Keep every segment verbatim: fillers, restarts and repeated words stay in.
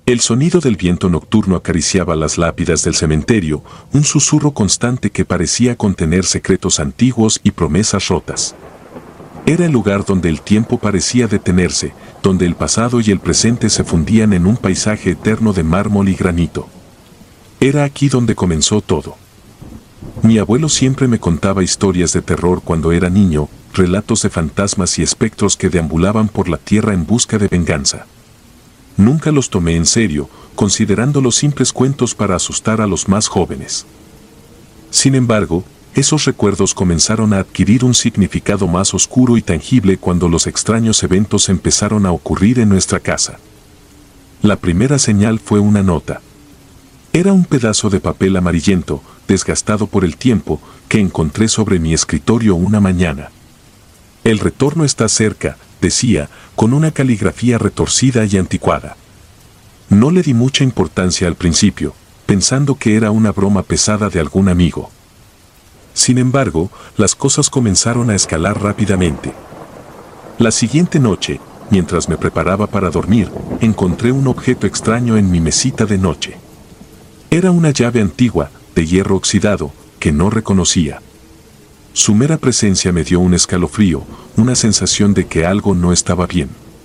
El sonido del viento nocturno acariciaba las lápidas del cementerio, un susurro constante que parecía contener secretos antiguos y promesas rotas. Era el lugar donde el tiempo parecía detenerse, donde el pasado y el presente se fundían en un paisaje eterno de mármol y granito. Era aquí donde comenzó todo. Mi abuelo siempre me contaba historias de terror cuando era niño, relatos de fantasmas y espectros que deambulaban por la tierra en busca de venganza. Nunca los tomé en serio, considerándolos simples cuentos para asustar a los más jóvenes. Sin embargo, esos recuerdos comenzaron a adquirir un significado más oscuro y tangible cuando los extraños eventos empezaron a ocurrir en nuestra casa. La primera señal fue una nota. Era un pedazo de papel amarillento, desgastado por el tiempo, que encontré sobre mi escritorio una mañana. El retorno está cerca, decía, con una caligrafía retorcida y anticuada. No le di mucha importancia al principio, pensando que era una broma pesada de algún amigo. Sin embargo, las cosas comenzaron a escalar rápidamente. La siguiente noche, mientras me preparaba para dormir, encontré un objeto extraño en mi mesita de noche. Era una llave antigua, de hierro oxidado, que no reconocía. Su mera presencia me dio un escalofrío, una sensación de que algo no estaba bien.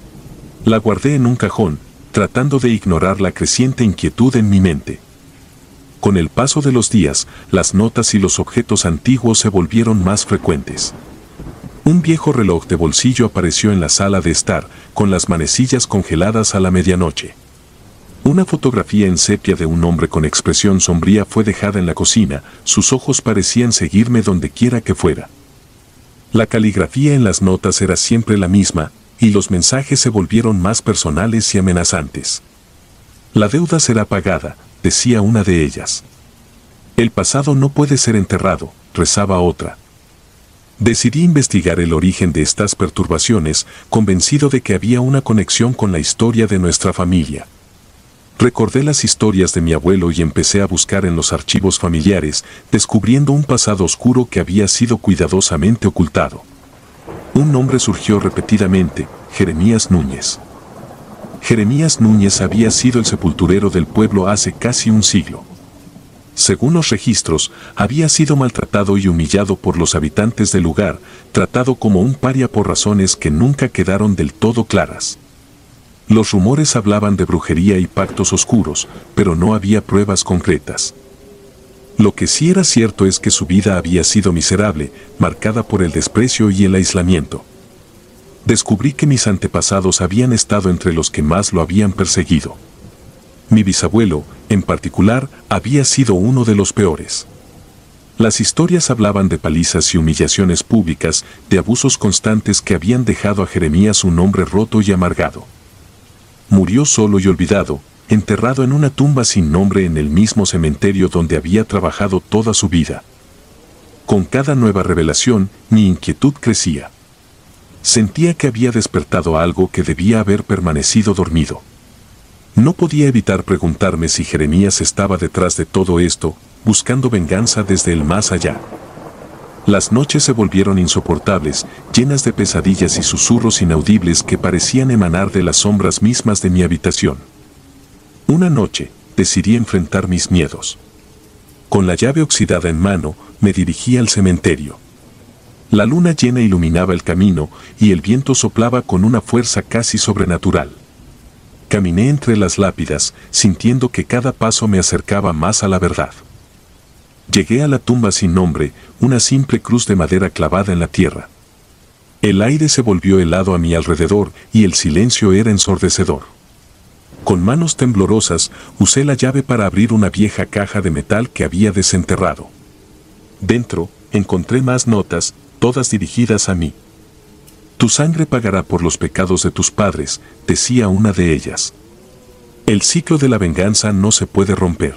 La guardé en un cajón, tratando de ignorar la creciente inquietud en mi mente. Con el paso de los días, las notas y los objetos antiguos se volvieron más frecuentes. Un viejo reloj de bolsillo apareció en la sala de estar, con las manecillas congeladas a la medianoche. Una fotografía en sepia de un hombre con expresión sombría fue dejada en la cocina, sus ojos parecían seguirme donde quiera que fuera. La caligrafía en las notas era siempre la misma, y los mensajes se volvieron más personales y amenazantes. La deuda será pagada, decía una de ellas. El pasado no puede ser enterrado, rezaba otra. Decidí investigar el origen de estas perturbaciones, convencido de que había una conexión con la historia de nuestra familia. Recordé las historias de mi abuelo y empecé a buscar en los archivos familiares, descubriendo un pasado oscuro que había sido cuidadosamente ocultado. Un nombre surgió repetidamente, Jeremías Núñez. Jeremías Núñez había sido el sepulturero del pueblo hace casi un siglo. Según los registros, había sido maltratado y humillado por los habitantes del lugar, tratado como un paria por razones que nunca quedaron del todo claras. Los rumores hablaban de brujería y pactos oscuros, pero no había pruebas concretas. Lo que sí era cierto es que su vida había sido miserable, marcada por el desprecio y el aislamiento. Descubrí que mis antepasados habían estado entre los que más lo habían perseguido. Mi bisabuelo, en particular, había sido uno de los peores. Las historias hablaban de palizas y humillaciones públicas, de abusos constantes que habían dejado a Jeremías un hombre roto y amargado. Murió solo y olvidado, enterrado en una tumba sin nombre en el mismo cementerio donde había trabajado toda su vida. Con cada nueva revelación, mi inquietud crecía. Sentía que había despertado algo que debía haber permanecido dormido. No podía evitar preguntarme si Jeremías estaba detrás de todo esto, buscando venganza desde el más allá. Las noches se volvieron insoportables, llenas de pesadillas y susurros inaudibles que parecían emanar de las sombras mismas de mi habitación. Una noche, decidí enfrentar mis miedos. Con la llave oxidada en mano, me dirigí al cementerio. La luna llena iluminaba el camino y el viento soplaba con una fuerza casi sobrenatural. Caminé entre las lápidas, sintiendo que cada paso me acercaba más a la verdad. Llegué a la tumba sin nombre, una simple cruz de madera clavada en la tierra. El aire se volvió helado a mi alrededor y el silencio era ensordecedor. Con manos temblorosas, usé la llave para abrir una vieja caja de metal que había desenterrado. Dentro, encontré más notas, todas dirigidas a mí. Tu sangre pagará por los pecados de tus padres, decía una de ellas. El ciclo de la venganza no se puede romper.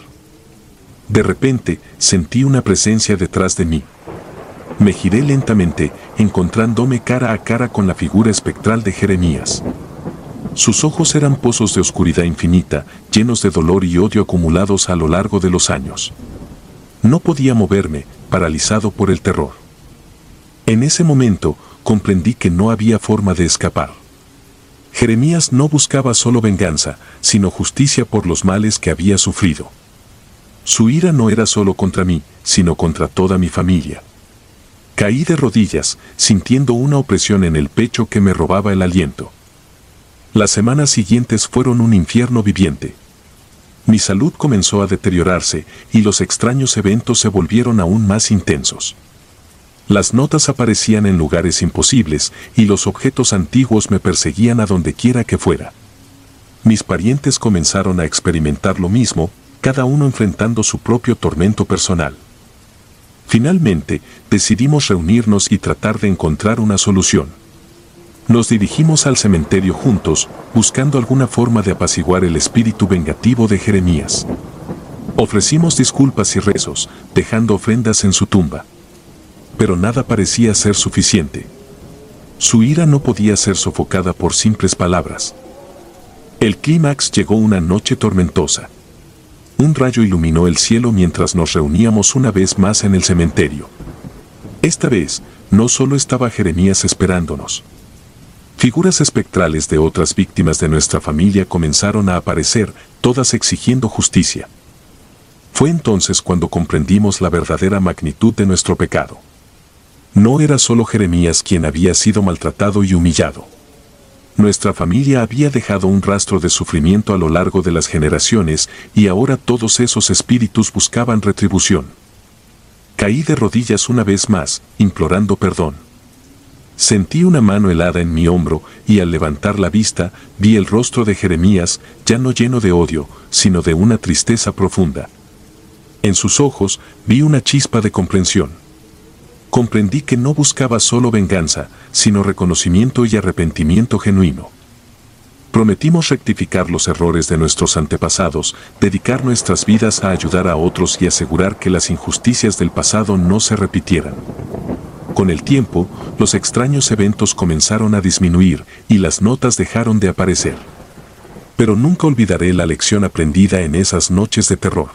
De repente, sentí una presencia detrás de mí. Me giré lentamente, encontrándome cara a cara con la figura espectral de Jeremías. Sus ojos eran pozos de oscuridad infinita, llenos de dolor y odio acumulados a lo largo de los años. No podía moverme, paralizado por el terror. En ese momento, comprendí que no había forma de escapar. Jeremías no buscaba solo venganza, sino justicia por los males que había sufrido. Su ira no era solo contra mí, sino contra toda mi familia. Caí de rodillas, sintiendo una opresión en el pecho que me robaba el aliento. Las semanas siguientes fueron un infierno viviente. Mi salud comenzó a deteriorarse y los extraños eventos se volvieron aún más intensos. Las notas aparecían en lugares imposibles y los objetos antiguos me perseguían a donde quiera que fuera. Mis parientes comenzaron a experimentar lo mismo, cada uno enfrentando su propio tormento personal. Finalmente, decidimos reunirnos y tratar de encontrar una solución. Nos dirigimos al cementerio juntos, buscando alguna forma de apaciguar el espíritu vengativo de Jeremías. Ofrecimos disculpas y rezos, dejando ofrendas en su tumba. Pero nada parecía ser suficiente. Su ira no podía ser sofocada por simples palabras. El clímax llegó una noche tormentosa. Un rayo iluminó el cielo mientras nos reuníamos una vez más en el cementerio. Esta vez, no solo estaba Jeremías esperándonos. Figuras espectrales de otras víctimas de nuestra familia comenzaron a aparecer, todas exigiendo justicia. Fue entonces cuando comprendimos la verdadera magnitud de nuestro pecado. No era solo Jeremías quien había sido maltratado y humillado. Nuestra familia había dejado un rastro de sufrimiento a lo largo de las generaciones y ahora todos esos espíritus buscaban retribución. Caí de rodillas una vez más, implorando perdón. Sentí una mano helada en mi hombro y al levantar la vista vi el rostro de Jeremías ya no lleno de odio, sino de una tristeza profunda. En sus ojos vi una chispa de comprensión. Comprendí que no buscaba solo venganza, sino reconocimiento y arrepentimiento genuino. Prometimos rectificar los errores de nuestros antepasados, dedicar nuestras vidas a ayudar a otros y asegurar que las injusticias del pasado no se repitieran. Con el tiempo, los extraños eventos comenzaron a disminuir y las notas dejaron de aparecer. Pero nunca olvidaré la lección aprendida en esas noches de terror.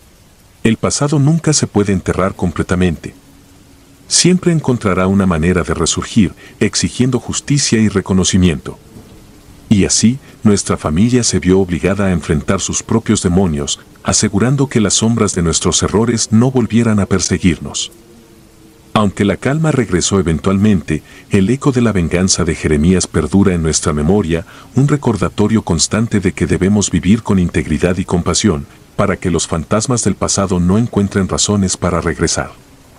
El pasado nunca se puede enterrar completamente. Siempre encontrará una manera de resurgir, exigiendo justicia y reconocimiento. Y así, nuestra familia se vio obligada a enfrentar sus propios demonios, asegurando que las sombras de nuestros errores no volvieran a perseguirnos. Aunque la calma regresó eventualmente, el eco de la venganza de Jeremías perdura en nuestra memoria, un recordatorio constante de que debemos vivir con integridad y compasión, para que los fantasmas del pasado no encuentren razones para regresar.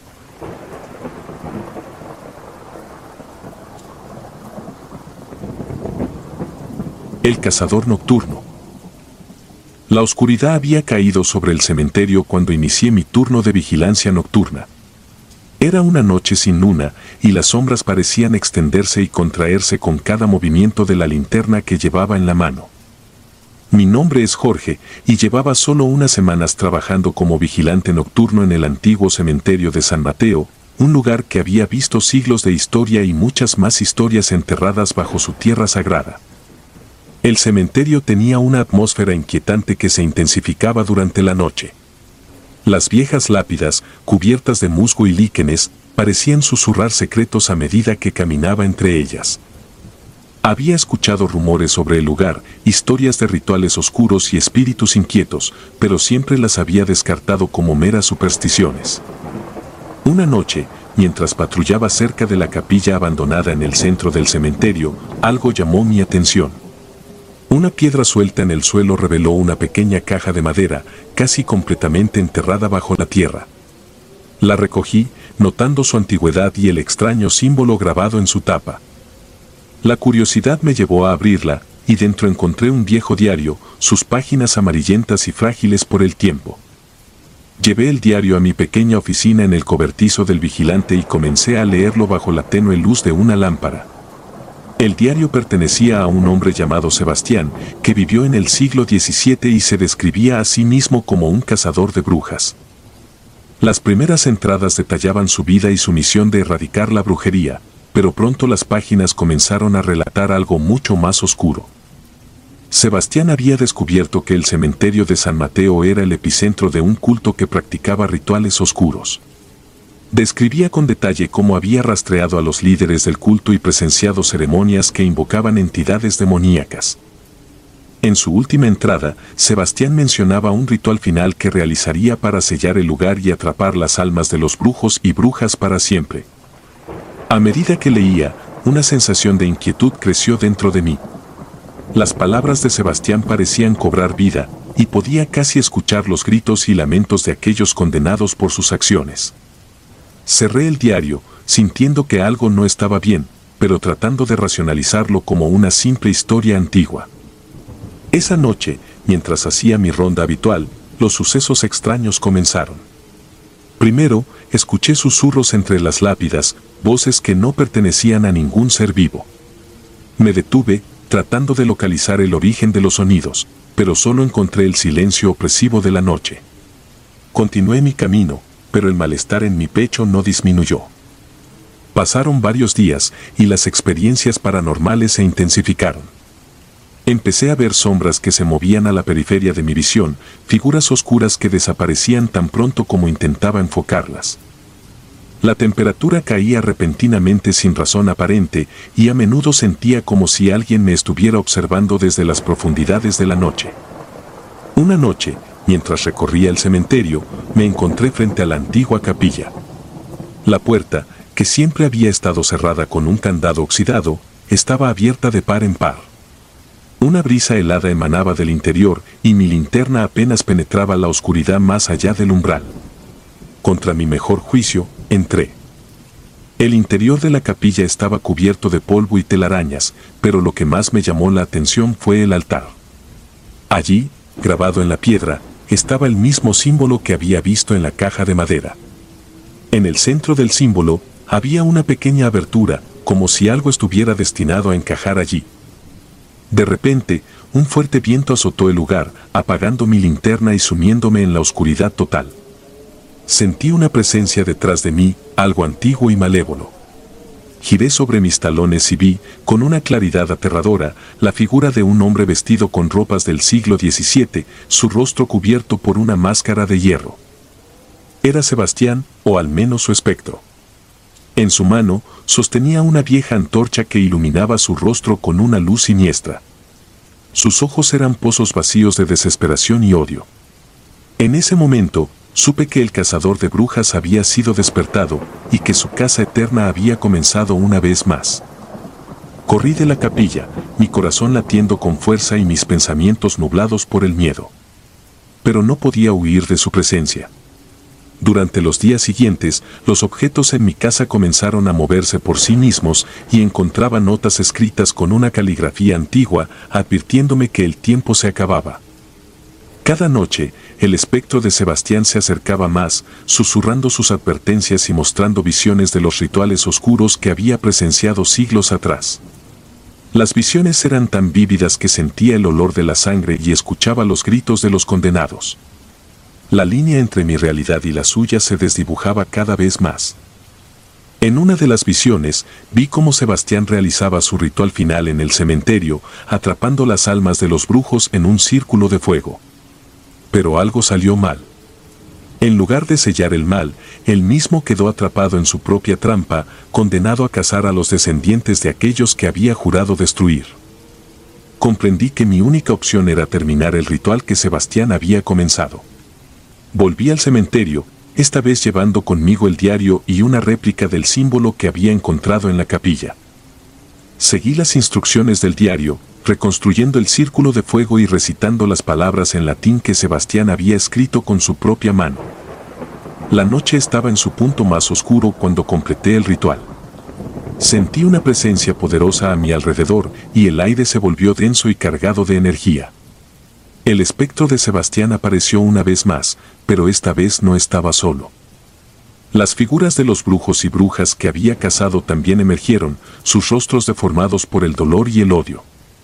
El cazador nocturno. La oscuridad había caído sobre el cementerio cuando inicié mi turno de vigilancia nocturna. Era una noche sin luna y las sombras parecían extenderse y contraerse con cada movimiento de la linterna que llevaba en la mano. Mi nombre es Jorge y llevaba solo unas semanas trabajando como vigilante nocturno en el antiguo cementerio de San Mateo, un lugar que había visto siglos de historia y muchas más historias enterradas bajo su tierra sagrada. El cementerio tenía una atmósfera inquietante que se intensificaba durante la noche. Las viejas lápidas, cubiertas de musgo y líquenes, parecían susurrar secretos a medida que caminaba entre ellas. Había escuchado rumores sobre el lugar, historias de rituales oscuros y espíritus inquietos, pero siempre las había descartado como meras supersticiones. Una noche, mientras patrullaba cerca de la capilla abandonada en el centro del cementerio, algo llamó mi atención. Una piedra suelta en el suelo reveló una pequeña caja de madera, casi completamente enterrada bajo la tierra. La recogí, notando su antigüedad y el extraño símbolo grabado en su tapa. La curiosidad me llevó a abrirla, y dentro encontré un viejo diario, sus páginas amarillentas y frágiles por el tiempo. Llevé el diario a mi pequeña oficina en el cobertizo del vigilante y comencé a leerlo bajo la tenue luz de una lámpara. El diario pertenecía a un hombre llamado Sebastián, que vivió en el siglo diecisiete y se describía a sí mismo como un cazador de brujas. Las primeras entradas detallaban su vida y su misión de erradicar la brujería, pero pronto las páginas comenzaron a relatar algo mucho más oscuro. Sebastián había descubierto que el cementerio de San Mateo era el epicentro de un culto que practicaba rituales oscuros. Describía con detalle cómo había rastreado a los líderes del culto y presenciado ceremonias que invocaban entidades demoníacas. En su última entrada, Sebastián mencionaba un ritual final que realizaría para sellar el lugar y atrapar las almas de los brujos y brujas para siempre. A medida que leía, una sensación de inquietud creció dentro de mí. Las palabras de Sebastián parecían cobrar vida, y podía casi escuchar los gritos y lamentos de aquellos condenados por sus acciones. Cerré el diario, sintiendo que algo no estaba bien, pero tratando de racionalizarlo como una simple historia antigua. Esa noche, mientras hacía mi ronda habitual, los sucesos extraños comenzaron. Primero, escuché susurros entre las lápidas, voces que no pertenecían a ningún ser vivo. Me detuve, tratando de localizar el origen de los sonidos, pero solo encontré el silencio opresivo de la noche. Continué mi camino, pero el malestar en mi pecho no disminuyó. Pasaron varios días y las experiencias paranormales se intensificaron. Empecé a ver sombras que se movían a la periferia de mi visión, figuras oscuras que desaparecían tan pronto como intentaba enfocarlas. La temperatura caía repentinamente sin razón aparente y a menudo sentía como si alguien me estuviera observando desde las profundidades de la noche. Una noche, mientras recorría el cementerio, me encontré frente a la antigua capilla. La puerta, que siempre había estado cerrada con un candado oxidado, estaba abierta de par en par. Una brisa helada emanaba del interior y mi linterna apenas penetraba la oscuridad más allá del umbral. Contra mi mejor juicio, entré. El interior de la capilla estaba cubierto de polvo y telarañas, pero lo que más me llamó la atención fue el altar. Allí, grabado en la piedra, estaba el mismo símbolo que había visto en la caja de madera. En el centro del símbolo, había una pequeña abertura, como si algo estuviera destinado a encajar allí. De repente, un fuerte viento azotó el lugar, apagando mi linterna y sumiéndome en la oscuridad total. Sentí una presencia detrás de mí, algo antiguo y malévolo. Giré sobre mis talones y vi, con una claridad aterradora, la figura de un hombre vestido con ropas del siglo diecisiete, su rostro cubierto por una máscara de hierro. Era Sebastián, o al menos su espectro. En su mano, sostenía una vieja antorcha que iluminaba su rostro con una luz siniestra. Sus ojos eran pozos vacíos de desesperación y odio. En ese momento, supe que el cazador de brujas había sido despertado y que su caza eterna había comenzado una vez más. Corrí de la capilla, mi corazón latiendo con fuerza y mis pensamientos nublados por el miedo. Pero no podía huir de su presencia. Durante los días siguientes, los objetos en mi casa comenzaron a moverse por sí mismos y encontraba notas escritas con una caligrafía antigua, advirtiéndome que el tiempo se acababa. Cada noche, el espectro de Sebastián se acercaba más, susurrando sus advertencias y mostrando visiones de los rituales oscuros que había presenciado siglos atrás. Las visiones eran tan vívidas que sentía el olor de la sangre y escuchaba los gritos de los condenados. La línea entre mi realidad y la suya se desdibujaba cada vez más. En una de las visiones, vi cómo Sebastián realizaba su ritual final en el cementerio, atrapando las almas de los brujos en un círculo de fuego. Pero algo salió mal. En lugar de sellar el mal, él mismo quedó atrapado en su propia trampa, condenado a cazar a los descendientes de aquellos que había jurado destruir. Comprendí que mi única opción era terminar el ritual que Sebastián había comenzado. Volví al cementerio, esta vez llevando conmigo el diario y una réplica del símbolo que había encontrado en la capilla. Seguí las instrucciones del diario, reconstruyendo el círculo de fuego y recitando las palabras en latín que Sebastián había escrito con su propia mano. La noche estaba en su punto más oscuro cuando completé el ritual. Sentí una presencia poderosa a mi alrededor y el aire se volvió denso y cargado de energía. El espectro de Sebastián apareció una vez más, pero esta vez no estaba solo. Las figuras de los brujos y brujas que había cazado también emergieron, sus rostros deformados por el dolor y el odio.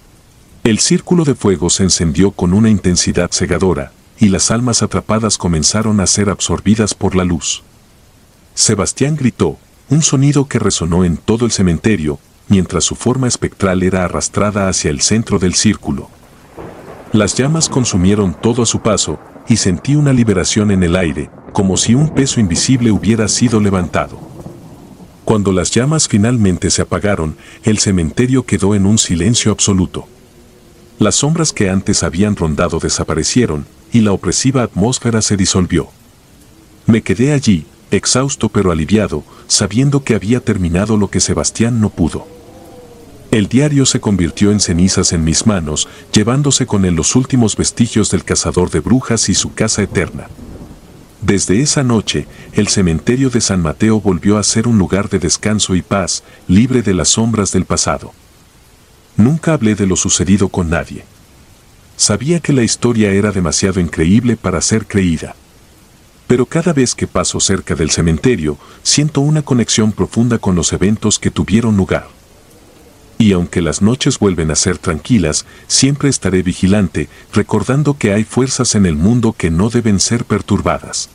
El círculo de fuego se encendió con una intensidad cegadora, y las almas atrapadas comenzaron a ser absorbidas por la luz. Sebastián gritó, un sonido que resonó en todo el cementerio, mientras su forma espectral era arrastrada hacia el centro del círculo. Las llamas consumieron todo a su paso, y sentí una liberación en el aire, como si un peso invisible hubiera sido levantado. Cuando las llamas finalmente se apagaron, el cementerio quedó en un silencio absoluto. Las sombras que antes habían rondado desaparecieron, y la opresiva atmósfera se disolvió. Me quedé allí, exhausto pero aliviado, sabiendo que había terminado lo que Sebastián no pudo. El diario se convirtió en cenizas en mis manos, llevándose con él los últimos vestigios del cazador de brujas y su casa eterna. Desde esa noche, el cementerio de San Mateo volvió a ser un lugar de descanso y paz, libre de las sombras del pasado. Nunca hablé de lo sucedido con nadie. Sabía que la historia era demasiado increíble para ser creída. Pero cada vez que paso cerca del cementerio, siento una conexión profunda con los eventos que tuvieron lugar. Y aunque las noches vuelven a ser tranquilas, siempre estaré vigilante, recordando que hay fuerzas en el mundo que no deben ser perturbadas.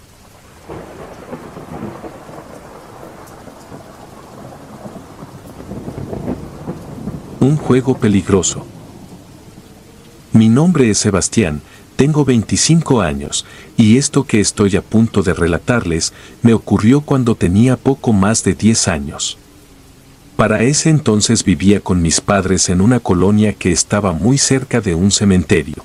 Un juego peligroso. Mi nombre es Sebastián, tengo veinticinco años, y esto que estoy a punto de relatarles me ocurrió cuando tenía poco más de diez años. Para ese entonces vivía con mis padres en una colonia que estaba muy cerca de un cementerio.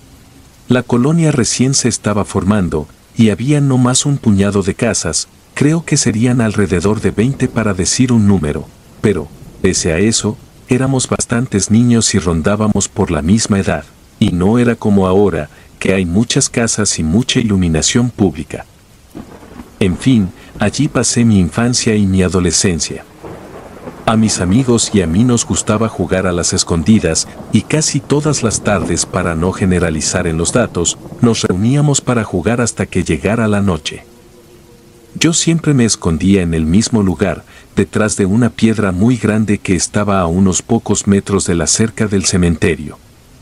La colonia recién se estaba formando, y había no más un puñado de casas, creo que serían alrededor de veinte para decir un número, pero, pese a eso, éramos bastantes niños y rondábamos por la misma edad, y no era como ahora, que hay muchas casas y mucha iluminación pública. En fin, allí pasé mi infancia y mi adolescencia. A mis amigos y a mí nos gustaba jugar a las escondidas, y casi todas las tardes, para no generalizar en los datos, nos reuníamos para jugar hasta que llegara la noche. Yo siempre me escondía en el mismo lugar, detrás de una piedra muy grande que estaba a unos pocos metros de la cerca del cementerio.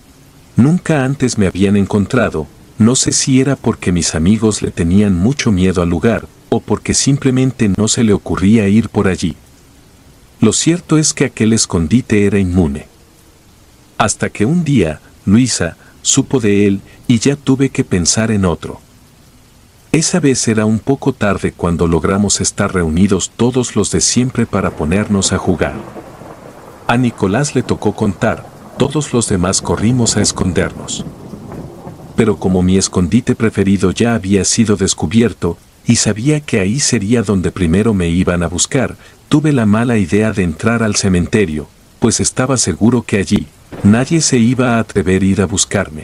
Nunca antes me habían encontrado, no sé si era porque mis amigos le tenían mucho miedo al lugar, o porque simplemente no se le ocurría ir por allí. Lo cierto es que aquel escondite era inmune. Hasta que un día, Luisa, supo de él, y ya tuve que pensar en otro. Esa vez era un poco tarde cuando logramos estar reunidos todos los de siempre para ponernos a jugar. A Nicolás le tocó contar, todos los demás corrimos a escondernos. Pero como mi escondite preferido ya había sido descubierto, y sabía que ahí sería donde primero me iban a buscar, tuve la mala idea de entrar al cementerio, pues estaba seguro que allí, nadie se iba a atrever a ir a buscarme.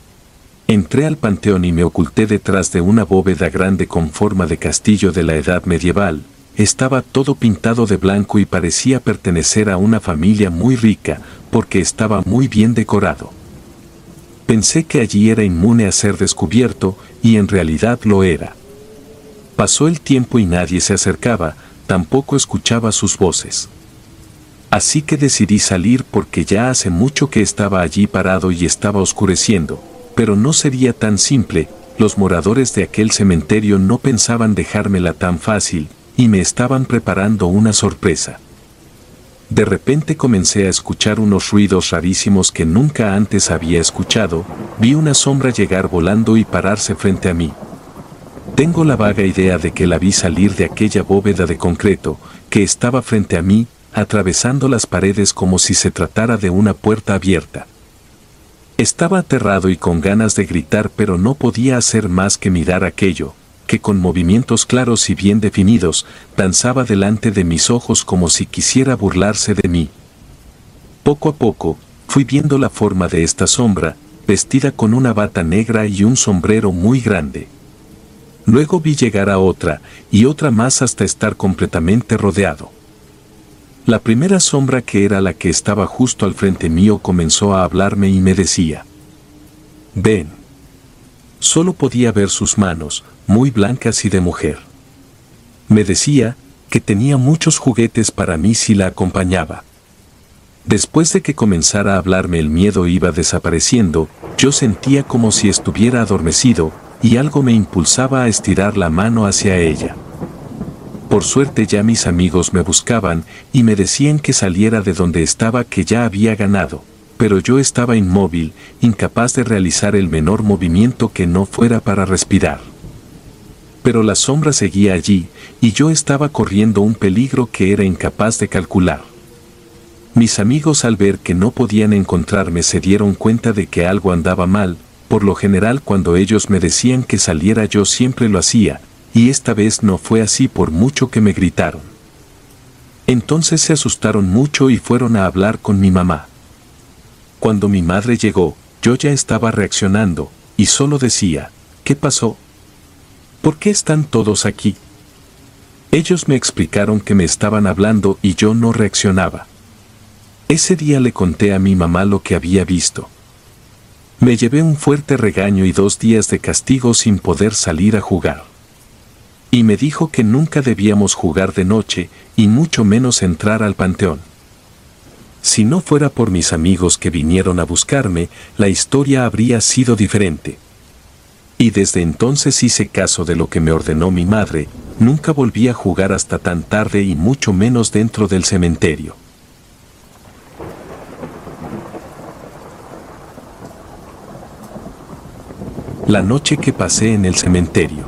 Entré al panteón y me oculté detrás de una bóveda grande con forma de castillo de la edad medieval. Estaba todo pintado de blanco y parecía pertenecer a una familia muy rica, porque estaba muy bien decorado. Pensé que allí era inmune a ser descubierto, y en realidad lo era. Pasó el tiempo y nadie se acercaba, tampoco escuchaba sus voces. Así que decidí salir porque ya hace mucho que estaba allí parado y estaba oscureciendo, pero no sería tan simple, los moradores de aquel cementerio no pensaban dejármela tan fácil, y me estaban preparando una sorpresa. De repente comencé a escuchar unos ruidos rarísimos que nunca antes había escuchado, vi una sombra llegar volando y pararse frente a mí. Tengo la vaga idea de que la vi salir de aquella bóveda de concreto, que estaba frente a mí, atravesando las paredes como si se tratara de una puerta abierta. Estaba aterrado y con ganas de gritar, pero no podía hacer más que mirar aquello, que con movimientos claros y bien definidos, danzaba delante de mis ojos como si quisiera burlarse de mí. Poco a poco, fui viendo la forma de esta sombra, vestida con una bata negra y un sombrero muy grande. Luego vi llegar a otra, y otra más hasta estar completamente rodeado. La primera sombra, que era la que estaba justo al frente mío, comenzó a hablarme y me decía: «Ven». Solo podía ver sus manos, muy blancas y de mujer. Me decía que tenía muchos juguetes para mí si la acompañaba. Después de que comenzara a hablarme, el miedo iba desapareciendo, yo sentía como si estuviera adormecido, y algo me impulsaba a estirar la mano hacia ella. Por suerte ya mis amigos me buscaban, y me decían que saliera de donde estaba, que ya había ganado, pero yo estaba inmóvil, incapaz de realizar el menor movimiento que no fuera para respirar. pero la sombra seguía allí, y yo estaba corriendo un peligro que era incapaz de calcular. Mis amigos, al ver que no podían encontrarme, se dieron cuenta de que algo andaba mal. Por lo general, cuando ellos me decían que saliera, yo siempre lo hacía, y esta vez no fue así por mucho que me gritaron. Entonces se asustaron mucho y fueron a hablar con mi mamá. Cuando mi madre llegó, yo ya estaba reaccionando, y solo decía, ¿qué pasó? ¿Por qué están todos aquí? Ellos me explicaron que me estaban hablando y yo no reaccionaba. Ese día le conté a mi mamá lo que había visto. Me llevé un fuerte regaño y dos días de castigo sin poder salir a jugar. Y me dijo que nunca debíamos jugar de noche, y mucho menos entrar al panteón. Si no fuera por mis amigos que vinieron a buscarme, la historia habría sido diferente. Y desde entonces hice caso de lo que me ordenó mi madre, nunca volví a jugar hasta tan tarde y mucho menos dentro del cementerio. La noche que pasé en el cementerio.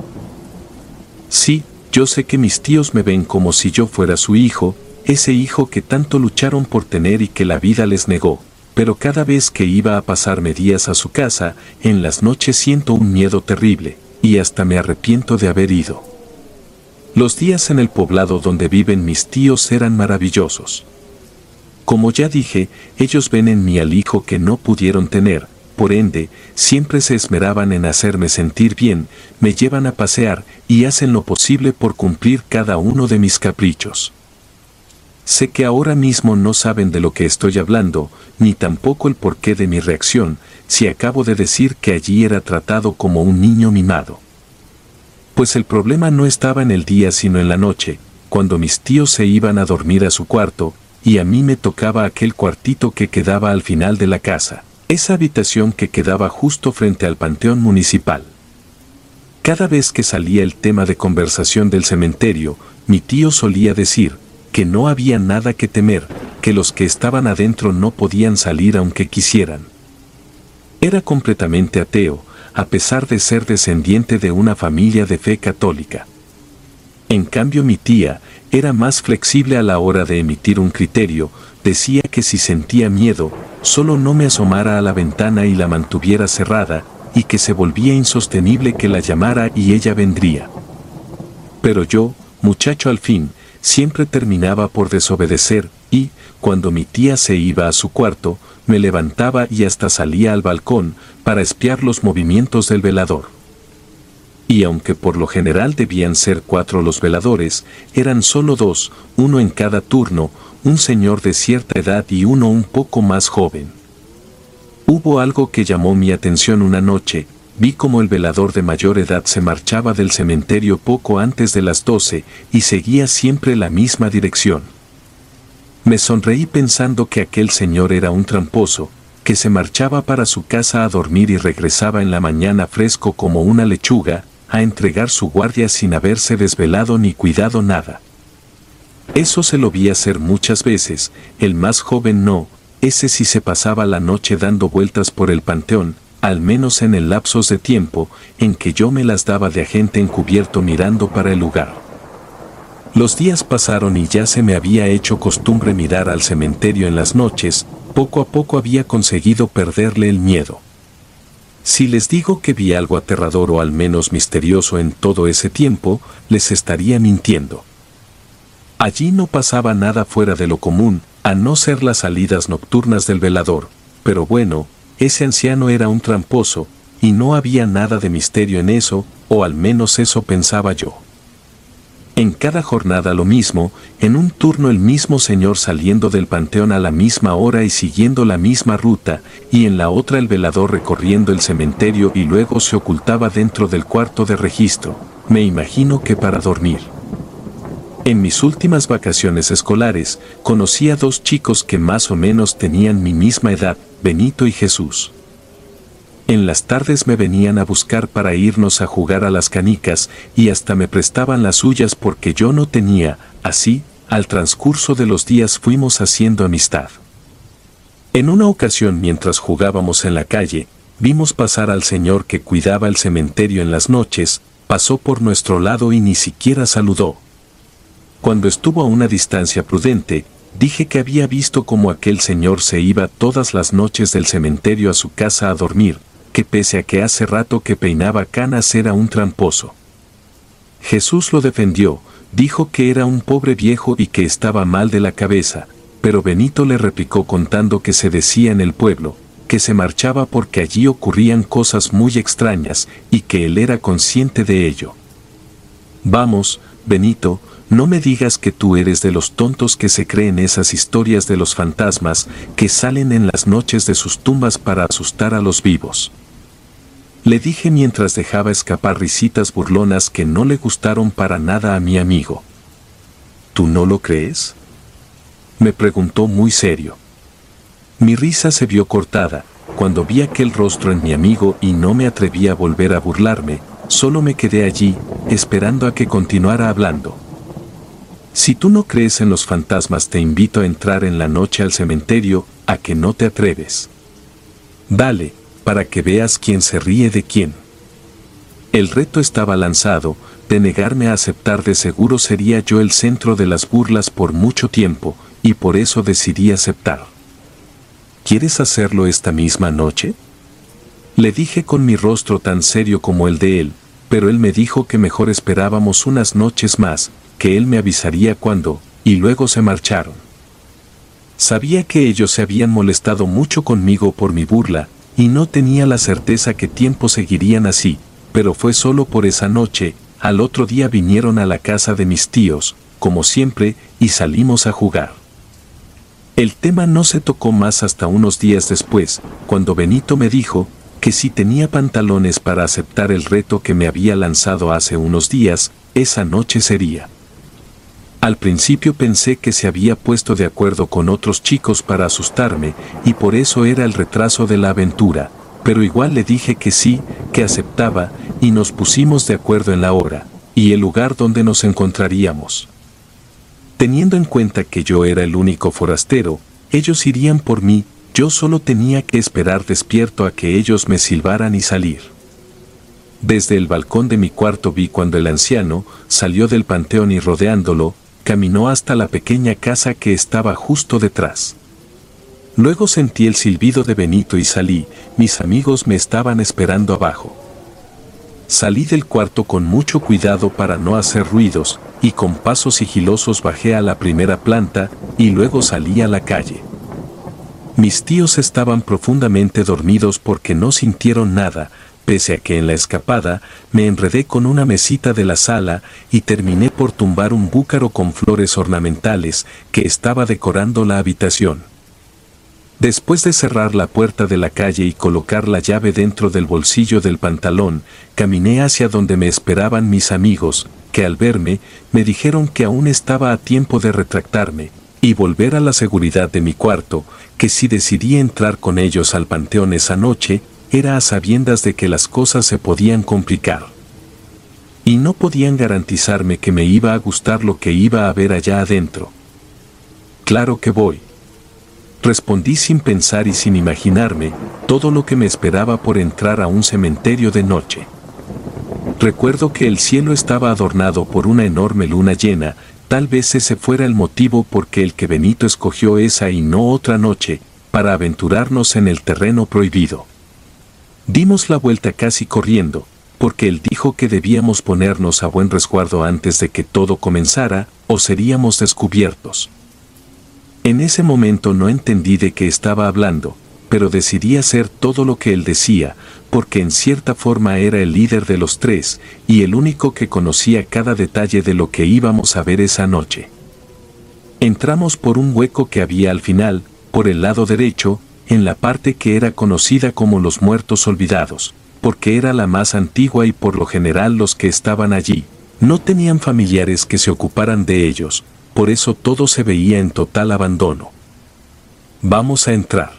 Sí, yo sé que mis tíos me ven como si yo fuera su hijo, ese hijo que tanto lucharon por tener y que la vida les negó, pero cada vez que iba a pasarme días a su casa, en las noches siento un miedo terrible, y hasta me arrepiento de haber ido. Los días en el poblado donde viven mis tíos eran maravillosos. Como ya dije, ellos ven en mí al hijo que no pudieron tener, por ende, siempre se esmeraban en hacerme sentir bien, me llevan a pasear y hacen lo posible por cumplir cada uno de mis caprichos. Sé que ahora mismo no saben de lo que estoy hablando, ni tampoco el porqué de mi reacción, si acabo de decir que allí era tratado como un niño mimado. Pues el problema no estaba en el día sino en la noche, cuando mis tíos se iban a dormir a su cuarto, y a mí me tocaba aquel cuartito que quedaba al final de la casa, esa habitación que quedaba justo frente al panteón municipal. Cada vez que salía el tema de conversación del cementerio, mi tío solía decir que no había nada que temer, que los que estaban adentro no podían salir aunque quisieran. Era completamente ateo, a pesar de ser descendiente de una familia de fe católica. En cambio, mi tía era más flexible a la hora de emitir un criterio, decía que si sentía miedo, solo no me asomara a la ventana y la mantuviera cerrada, y que se volvía insostenible que la llamara y ella vendría. Pero yo, muchacho al fin, siempre terminaba por desobedecer, y, cuando mi tía se iba a su cuarto, me levantaba y hasta salía al balcón para espiar los movimientos del velador. Y aunque por lo general debían ser cuatro los veladores, eran solo dos, uno en cada turno, un señor de cierta edad y uno un poco más joven. Hubo algo que llamó mi atención una noche. Vi como el velador de mayor edad se marchaba del cementerio poco antes de las doce y seguía siempre la misma dirección. Me sonreí pensando que aquel señor era un tramposo, que se marchaba para su casa a dormir y regresaba en la mañana fresco como una lechuga, a entregar su guardia sin haberse desvelado ni cuidado nada. Eso se lo vi hacer muchas veces, el más joven no, ese sí se pasaba la noche dando vueltas por el panteón, al menos en el lapso de tiempo en que yo me las daba de agente encubierto mirando para el lugar. Los días pasaron y ya se me había hecho costumbre mirar al cementerio en las noches, poco a poco había conseguido perderle el miedo. Si les digo que vi algo aterrador o al menos misterioso en todo ese tiempo, les estaría mintiendo. Allí no pasaba nada fuera de lo común, a no ser las salidas nocturnas del velador, pero bueno, ese anciano era un tramposo, y no había nada de misterio en eso, o al menos eso pensaba yo. En cada jornada lo mismo, en un turno el mismo señor saliendo del panteón a la misma hora y siguiendo la misma ruta, y en la otra el velador recorriendo el cementerio y luego se ocultaba dentro del cuarto de registro, me imagino que para dormir. En mis últimas vacaciones escolares, conocí a dos chicos que más o menos tenían mi misma edad, Benito y Jesús. En las tardes me venían a buscar para irnos a jugar a las canicas y hasta me prestaban las suyas porque yo no tenía, así, al transcurso de los días fuimos haciendo amistad. En una ocasión mientras jugábamos en la calle, vimos pasar al señor que cuidaba el cementerio en las noches, pasó por nuestro lado y ni siquiera saludó. Cuando estuvo a una distancia prudente, dije que había visto cómo aquel señor se iba todas las noches del cementerio a su casa a dormir, que pese a que hace rato que peinaba canas era un tramposo. Jesús lo defendió, dijo que era un pobre viejo y que estaba mal de la cabeza, pero Benito le replicó contando que se decía en el pueblo, que se marchaba porque allí ocurrían cosas muy extrañas y que él era consciente de ello. Vamos, Benito, no me digas que tú eres de los tontos que se creen esas historias de los fantasmas que salen en las noches de sus tumbas para asustar a los vivos. Le dije mientras dejaba escapar risitas burlonas que no le gustaron para nada a mi amigo. ¿Tú no lo crees?, me preguntó muy serio. Mi risa se vio cortada cuando vi aquel rostro en mi amigo y no me atreví a volver a burlarme, solo me quedé allí, esperando a que continuara hablando. Si tú no crees en los fantasmas, te invito a entrar en la noche al cementerio, ¿a que no te atreves? Dale, para que veas quién se ríe de quién. El reto estaba lanzado, de negarme a aceptar de seguro sería yo el centro de las burlas por mucho tiempo, y por eso decidí aceptar. ¿Quieres hacerlo esta misma noche?, le dije con mi rostro tan serio como el de él, pero él me dijo que mejor esperábamos unas noches más, que él me avisaría cuándo, y luego se marcharon. Sabía que ellos se habían molestado mucho conmigo por mi burla, y no tenía la certeza qué tiempo seguirían así, pero fue solo por esa noche. Al otro día vinieron a la casa de mis tíos, como siempre, y salimos a jugar. El tema no se tocó más hasta unos días después, cuando Benito me dijo que si tenía pantalones para aceptar el reto que me había lanzado hace unos días, esa noche sería. Al principio pensé que se había puesto de acuerdo con otros chicos para asustarme, y por eso era el retraso de la aventura, pero igual le dije que sí, que aceptaba, y nos pusimos de acuerdo en la hora y el lugar donde nos encontraríamos. Teniendo en cuenta que yo era el único forastero, ellos irían por mí, yo solo tenía que esperar despierto a que ellos me silbaran y salir. Desde el balcón de mi cuarto vi cuando el anciano salió del panteón y rodeándolo, caminó hasta la pequeña casa que estaba justo detrás. Luego sentí el silbido de Benito y salí, mis amigos me estaban esperando abajo. Salí del cuarto con mucho cuidado para no hacer ruidos, y con pasos sigilosos bajé a la primera planta, y luego salí a la calle. Mis tíos estaban profundamente dormidos porque no sintieron nada, pese a que en la escapada me enredé con una mesita de la sala y terminé por tumbar un búcaro con flores ornamentales que estaba decorando la habitación. Después de cerrar la puerta de la calle y colocar la llave dentro del bolsillo del pantalón, caminé hacia donde me esperaban mis amigos, que al verme, me dijeron que aún estaba a tiempo de retractarme y volver a la seguridad de mi cuarto, que si decidí entrar con ellos al panteón esa noche, era a sabiendas de que las cosas se podían complicar. Y no podían garantizarme que me iba a gustar lo que iba a ver allá adentro. Claro que voy. Respondí sin pensar y sin imaginarme todo lo que me esperaba por entrar a un cementerio de noche. Recuerdo que el cielo estaba adornado por una enorme luna llena, tal vez ese fuera el motivo por que el que Benito escogió esa y no otra noche, para aventurarnos en el terreno prohibido. Dimos la vuelta casi corriendo, porque él dijo que debíamos ponernos a buen resguardo antes de que todo comenzara, o seríamos descubiertos. En ese momento no entendí de qué estaba hablando, pero decidí hacer todo lo que él decía, porque en cierta forma era el líder de los tres, y el único que conocía cada detalle de lo que íbamos a ver esa noche. Entramos por un hueco que había al final, por el lado derecho, en la parte que era conocida como los muertos olvidados, porque era la más antigua y por lo general los que estaban allí no tenían familiares que se ocuparan de ellos, por eso todo se veía en total abandono. «Vamos a entrar»,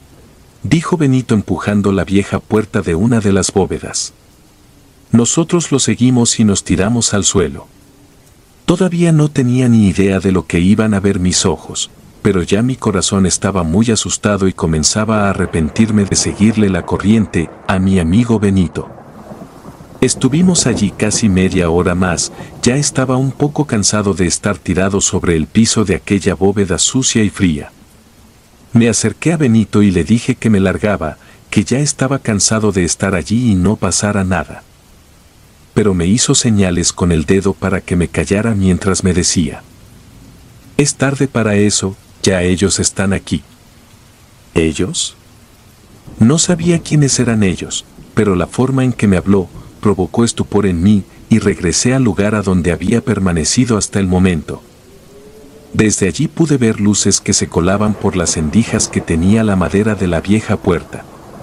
dijo Benito empujando la vieja puerta de una de las bóvedas. Nosotros lo seguimos y nos tiramos al suelo. Todavía no tenía ni idea de lo que iban a ver mis ojos, pero ya mi corazón estaba muy asustado y comenzaba a arrepentirme de seguirle la corriente a mi amigo Benito. Estuvimos allí casi media hora más, ya estaba un poco cansado de estar tirado sobre el piso de aquella bóveda sucia y fría. Me acerqué a Benito y le dije que me largaba, que ya estaba cansado de estar allí y no pasara nada. Pero me hizo señales con el dedo para que me callara mientras me decía: es tarde para eso, ya ellos están aquí. ¿Ellos? No sabía quiénes eran ellos, pero la forma en que me habló provocó estupor en mí y regresé al lugar a donde había permanecido hasta el momento. Desde allí pude ver luces que se colaban por las rendijas que tenía la madera de la vieja puerta.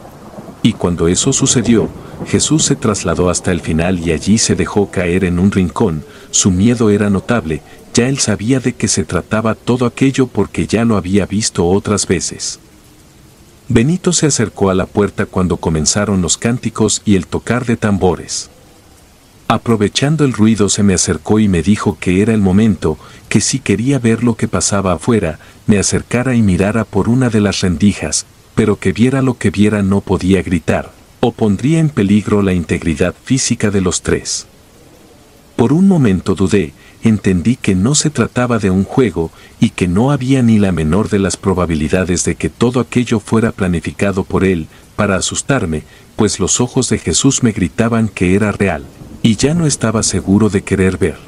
Y cuando eso sucedió, Jesús se trasladó hasta el final y allí se dejó caer en un rincón. Su miedo era notable, ya él sabía de qué se trataba todo aquello porque ya lo había visto otras veces. Benito se acercó a la puerta cuando comenzaron los cánticos y el tocar de tambores. Aprovechando el ruido se me acercó y me dijo que era el momento, que si quería ver lo que pasaba afuera, me acercara y mirara por una de las rendijas, pero que viera lo que viera no podía gritar, o pondría en peligro la integridad física de los tres. Por un momento dudé, entendí que no se trataba de un juego y que no había ni la menor de las probabilidades de que todo aquello fuera planificado por él, para asustarme, pues los ojos de Jesús me gritaban que era real, y ya no estaba seguro de querer ver.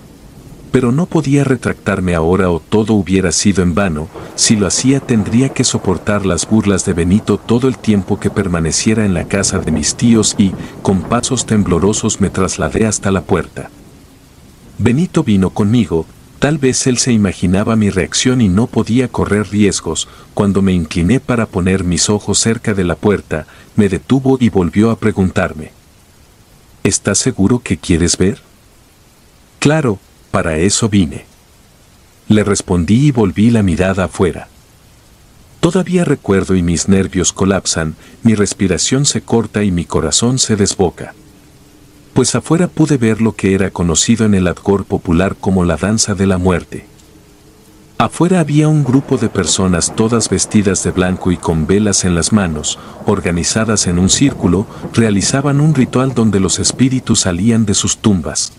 Pero no podía retractarme ahora o todo hubiera sido en vano. Si lo hacía tendría que soportar las burlas de Benito todo el tiempo que permaneciera en la casa de mis tíos y, con pasos temblorosos me trasladé hasta la puerta. Benito vino conmigo, tal vez él se imaginaba mi reacción y no podía correr riesgos. Cuando me incliné para poner mis ojos cerca de la puerta, me detuvo y volvió a preguntarme: ¿estás seguro que quieres ver? Claro, para eso vine. Le respondí y volví la mirada afuera. Todavía recuerdo y mis nervios colapsan, mi respiración se corta y mi corazón se desboca. Pues afuera pude ver lo que era conocido en el argot popular como la danza de la muerte. Afuera había un grupo de personas todas vestidas de blanco y con velas en las manos, organizadas en un círculo, realizaban un ritual donde los espíritus salían de sus tumbas.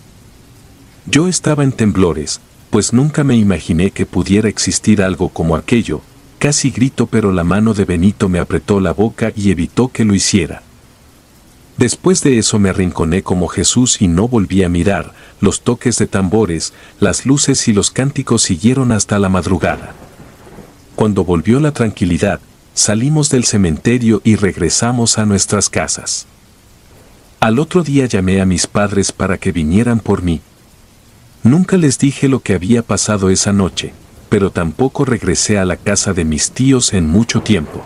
Yo estaba en temblores, pues nunca me imaginé que pudiera existir algo como aquello. Casi grito, pero la mano de Benito me apretó la boca y evitó que lo hiciera. Después de eso me arrinconé como Jesús y no volví a mirar. Los toques de tambores, las luces y los cánticos siguieron hasta la madrugada. Cuando volvió la tranquilidad, salimos del cementerio y regresamos a nuestras casas. Al otro día llamé a mis padres para que vinieran por mí. Nunca les dije lo que había pasado esa noche, pero tampoco regresé a la casa de mis tíos en mucho tiempo.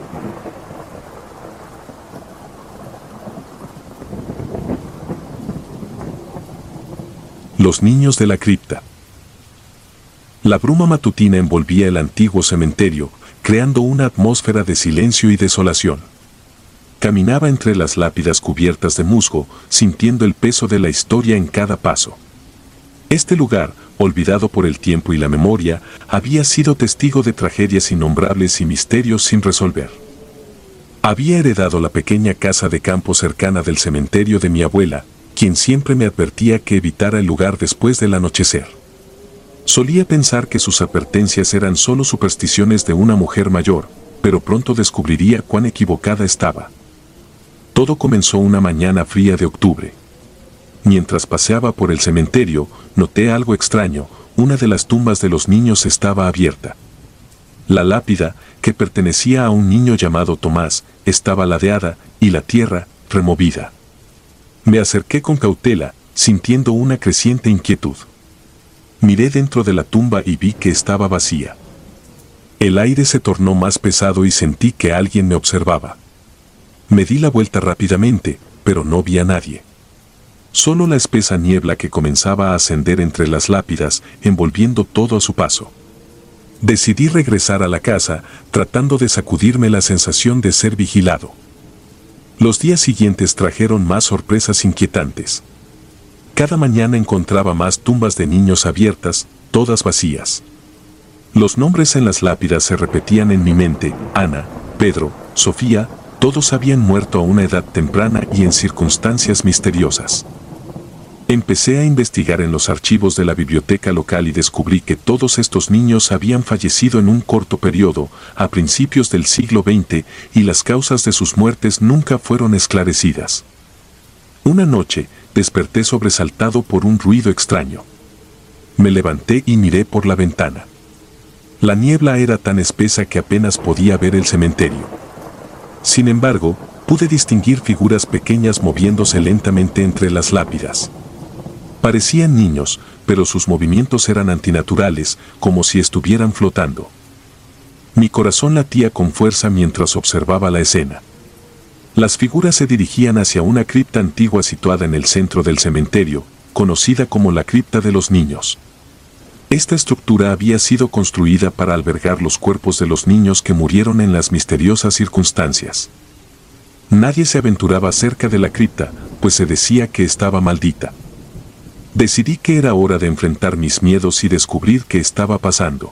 Los niños de la cripta. La bruma matutina envolvía el antiguo cementerio, creando una atmósfera de silencio y desolación. Caminaba entre las lápidas cubiertas de musgo, sintiendo el peso de la historia en cada paso. Este lugar, olvidado por el tiempo y la memoria, había sido testigo de tragedias innombrables y misterios sin resolver. Había heredado la pequeña casa de campo cercana del cementerio de mi abuela, quien siempre me advertía que evitara el lugar después del anochecer. Solía pensar que sus advertencias eran solo supersticiones de una mujer mayor, pero pronto descubriría cuán equivocada estaba. Todo comenzó una mañana fría de octubre. Mientras paseaba por el cementerio, noté algo extraño: una de las tumbas de los niños estaba abierta. La lápida, que pertenecía a un niño llamado Tomás, estaba ladeada y la tierra removida. Me acerqué con cautela, sintiendo una creciente inquietud. Miré dentro de la tumba y vi que estaba vacía. El aire se tornó más pesado y sentí que alguien me observaba. Me di la vuelta rápidamente, pero no vi a nadie. Solo la espesa niebla que comenzaba a ascender entre las lápidas, envolviendo todo a su paso. Decidí regresar a la casa, tratando de sacudirme la sensación de ser vigilado. Los días siguientes trajeron más sorpresas inquietantes. Cada mañana encontraba más tumbas de niños abiertas, todas vacías. Los nombres en las lápidas se repetían en mi mente: Ana, Pedro, Sofía, Todos habían muerto a una edad temprana y en circunstancias misteriosas. Empecé a investigar en los archivos de la biblioteca local y descubrí que todos estos niños habían fallecido en un corto periodo, a principios del siglo veinte, y las causas de sus muertes nunca fueron esclarecidas. Una noche, desperté sobresaltado por un ruido extraño. Me levanté y miré por la ventana. La niebla era tan espesa que apenas podía ver el cementerio. Sin embargo, pude distinguir figuras pequeñas moviéndose lentamente entre las lápidas. Parecían niños, pero sus movimientos eran antinaturales, como si estuvieran flotando. Mi corazón latía con fuerza mientras observaba la escena. Las figuras se dirigían hacia una cripta antigua situada en el centro del cementerio, conocida como la cripta de los niños. Esta estructura había sido construida para albergar los cuerpos de los niños que murieron en las misteriosas circunstancias. Nadie se aventuraba cerca de la cripta, pues se decía que estaba maldita. Decidí que era hora de enfrentar mis miedos y descubrir qué estaba pasando.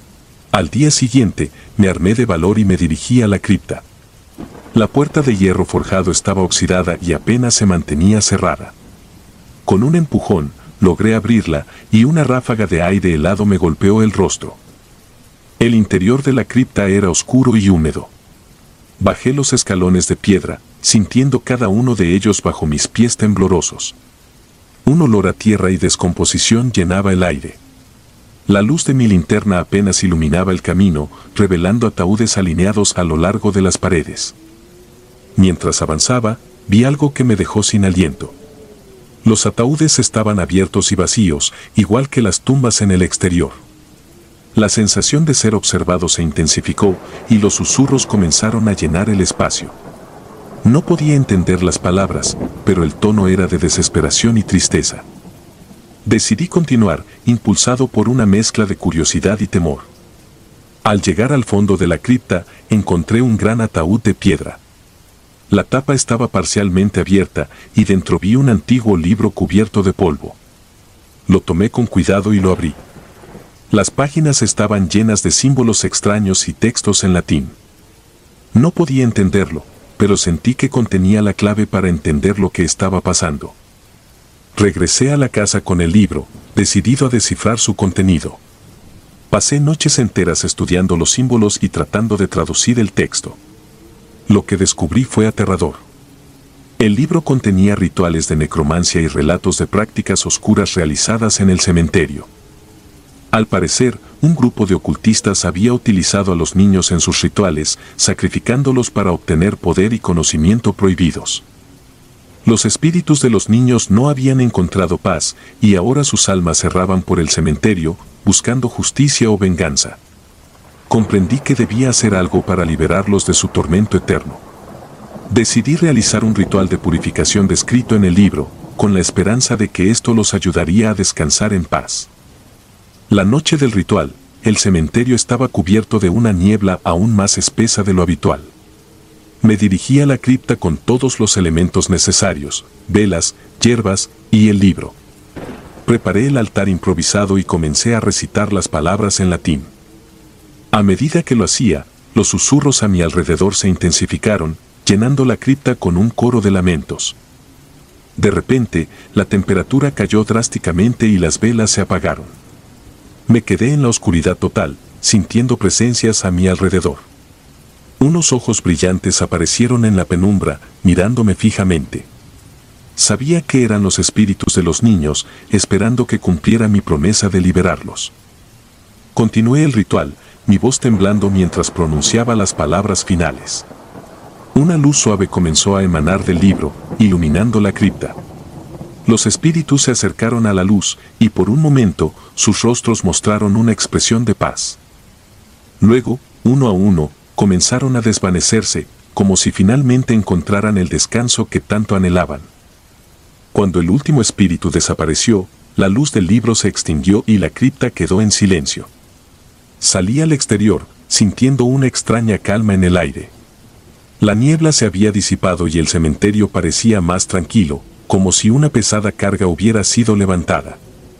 Al día siguiente, me armé de valor y me dirigí a la cripta. La puerta de hierro forjado estaba oxidada y apenas se mantenía cerrada. Con un empujón, logré abrirla y una ráfaga de aire helado me golpeó el rostro. El interior de la cripta era oscuro y húmedo. Bajé los escalones de piedra, sintiendo cada uno de ellos bajo mis pies temblorosos. Un olor a tierra y descomposición llenaba el aire. La luz de mi linterna apenas iluminaba el camino, revelando ataúdes alineados a lo largo de las paredes. Mientras avanzaba, vi algo que me dejó sin aliento. Los ataúdes estaban abiertos y vacíos, igual que las tumbas en el exterior. La sensación de ser observado se intensificó y los susurros comenzaron a llenar el espacio. No podía entender las palabras, pero el tono era de desesperación y tristeza. Decidí continuar, impulsado por una mezcla de curiosidad y temor. Al llegar al fondo de la cripta, encontré un gran ataúd de piedra. La tapa estaba parcialmente abierta y dentro vi un antiguo libro cubierto de polvo. Lo tomé con cuidado y lo abrí. Las páginas estaban llenas de símbolos extraños y textos en latín. No podía entenderlo, pero sentí que contenía la clave para entender lo que estaba pasando. Regresé a la casa con el libro, decidido a descifrar su contenido. Pasé noches enteras estudiando los símbolos y tratando de traducir el texto. Lo que descubrí fue aterrador. El libro contenía rituales de necromancia y relatos de prácticas oscuras realizadas en el cementerio. Al parecer, un grupo de ocultistas había utilizado a los niños en sus rituales, sacrificándolos para obtener poder y conocimiento prohibidos. Los espíritus de los niños no habían encontrado paz, y ahora sus almas erraban por el cementerio, buscando justicia o venganza. Comprendí que debía hacer algo para liberarlos de su tormento eterno. Decidí realizar un ritual de purificación descrito en el libro, con la esperanza de que esto los ayudaría a descansar en paz. La noche del ritual, el cementerio estaba cubierto de una niebla aún más espesa de lo habitual. Me dirigí a la cripta con todos los elementos necesarios, velas, hierbas y el libro. Preparé el altar improvisado y comencé a recitar las palabras en latín. A medida que lo hacía, los susurros a mi alrededor se intensificaron, llenando la cripta con un coro de lamentos. De repente, la temperatura cayó drásticamente y las velas se apagaron. Me quedé en la oscuridad total, sintiendo presencias a mi alrededor. Unos ojos brillantes aparecieron en la penumbra, mirándome fijamente. Sabía que eran los espíritus de los niños, esperando que cumpliera mi promesa de liberarlos. Continué el ritual, mi voz temblando mientras pronunciaba las palabras finales. Una luz suave comenzó a emanar del libro, iluminando la cripta. Los espíritus se acercaron a la luz, y por un momento, sus rostros mostraron una expresión de paz. Luego, uno a uno, comenzaron a desvanecerse, como si finalmente encontraran el descanso que tanto anhelaban. Cuando el último espíritu desapareció, la luz del libro se extinguió y la cripta quedó en silencio. Salí al exterior, sintiendo una extraña calma en el aire. La niebla se había disipado y el cementerio parecía más tranquilo, como si una pesada carga hubiera sido levantada.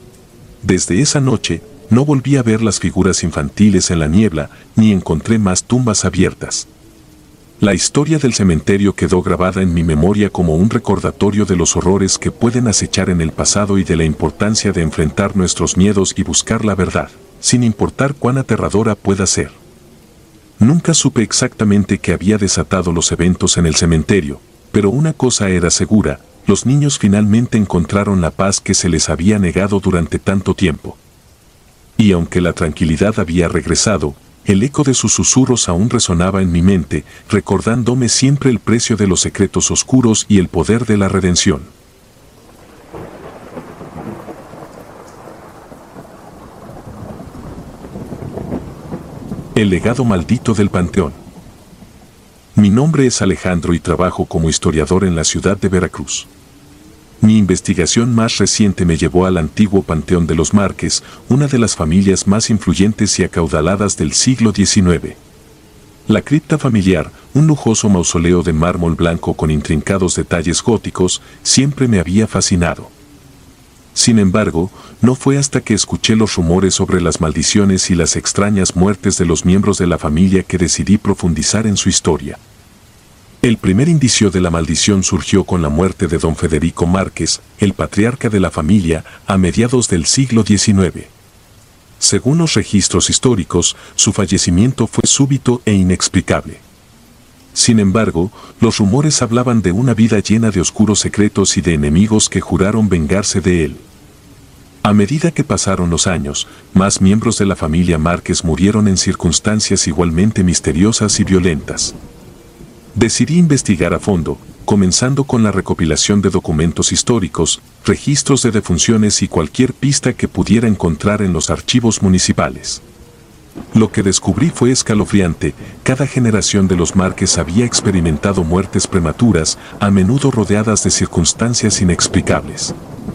Desde esa noche, no volví a ver las figuras infantiles en la niebla, ni encontré más tumbas abiertas. La historia del cementerio quedó grabada en mi memoria como un recordatorio de los horrores que pueden acechar en el pasado y de la importancia de enfrentar nuestros miedos y buscar la verdad, sin importar cuán aterradora pueda ser. Nunca supe exactamente qué había desatado los eventos en el cementerio, pero una cosa era segura: los niños finalmente encontraron la paz que se les había negado durante tanto tiempo. Y aunque la tranquilidad había regresado, el eco de sus susurros aún resonaba en mi mente, recordándome siempre el precio de los secretos oscuros y el poder de la redención. El legado maldito del Panteón. Mi nombre es Alejandro y trabajo como historiador en la ciudad de Veracruz. Mi investigación más reciente me llevó al antiguo Panteón de los Márquez, una de las familias más influyentes y acaudaladas del siglo diecinueve. La cripta familiar, un lujoso mausoleo de mármol blanco con intrincados detalles góticos, siempre me había fascinado. Sin embargo, no fue hasta que escuché los rumores sobre las maldiciones y las extrañas muertes de los miembros de la familia que decidí profundizar en su historia. El primer indicio de la maldición surgió con la muerte de don Federico Márquez, el patriarca de la familia, a mediados del siglo diecinueve. Según los registros históricos, su fallecimiento fue súbito e inexplicable. Sin embargo, los rumores hablaban de una vida llena de oscuros secretos y de enemigos que juraron vengarse de él. A medida que pasaron los años, más miembros de la familia Márquez murieron en circunstancias igualmente misteriosas y violentas. Decidí investigar a fondo, comenzando con la recopilación de documentos históricos, registros de defunciones y cualquier pista que pudiera encontrar en los archivos municipales. Lo que descubrí fue escalofriante: cada generación de los Márquez había experimentado muertes prematuras, a menudo rodeadas de circunstancias inexplicables.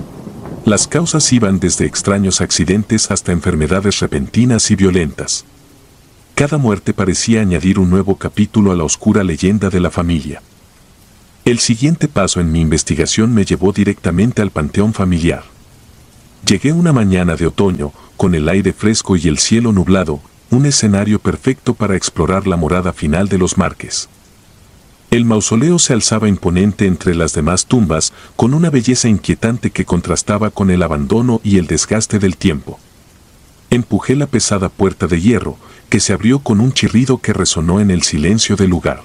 Las causas iban desde extraños accidentes hasta enfermedades repentinas y violentas. Cada muerte parecía añadir un nuevo capítulo a la oscura leyenda de la familia. El siguiente paso en mi investigación me llevó directamente al panteón familiar. Llegué una mañana de otoño, con el aire fresco y el cielo nublado, un escenario perfecto para explorar la morada final de los Márquez. El mausoleo se alzaba imponente entre las demás tumbas, con una belleza inquietante que contrastaba con el abandono y el desgaste del tiempo. Empujé la pesada puerta de hierro, que se abrió con un chirrido que resonó en el silencio del lugar.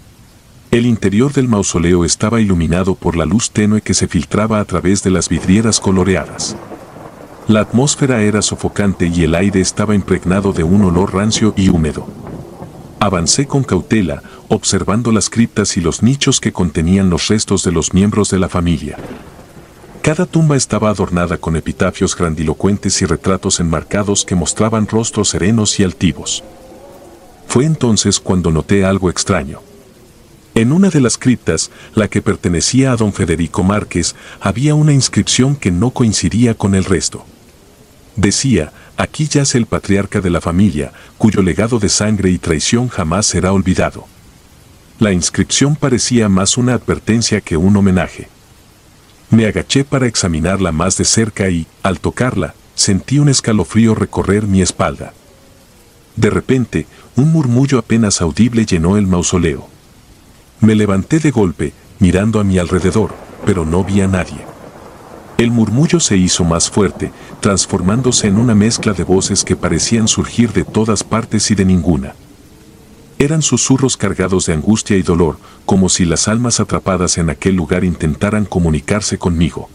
El interior del mausoleo estaba iluminado por la luz tenue que se filtraba a través de las vidrieras coloreadas. La atmósfera era sofocante y el aire estaba impregnado de un olor rancio y húmedo. Avancé con cautela, observando las criptas y los nichos que contenían los restos de los miembros de la familia. Cada tumba estaba adornada con epitafios grandilocuentes y retratos enmarcados que mostraban rostros serenos y altivos. Fue entonces cuando noté algo extraño. En una de las criptas, la que pertenecía a don Federico Márquez, había una inscripción que no coincidía con el resto. Decía: aquí yace el patriarca de la familia, cuyo legado de sangre y traición jamás será olvidado. La inscripción parecía más una advertencia que un homenaje. Me agaché para examinarla más de cerca y, al tocarla, sentí un escalofrío recorrer mi espalda. De repente, un murmullo apenas audible llenó el mausoleo. Me levanté de golpe, mirando a mi alrededor, pero no vi a nadie. El murmullo se hizo más fuerte, transformándose en una mezcla de voces que parecían surgir de todas partes y de ninguna. Eran susurros cargados de angustia y dolor, como si las almas atrapadas en aquel lugar intentaran comunicarse conmigo.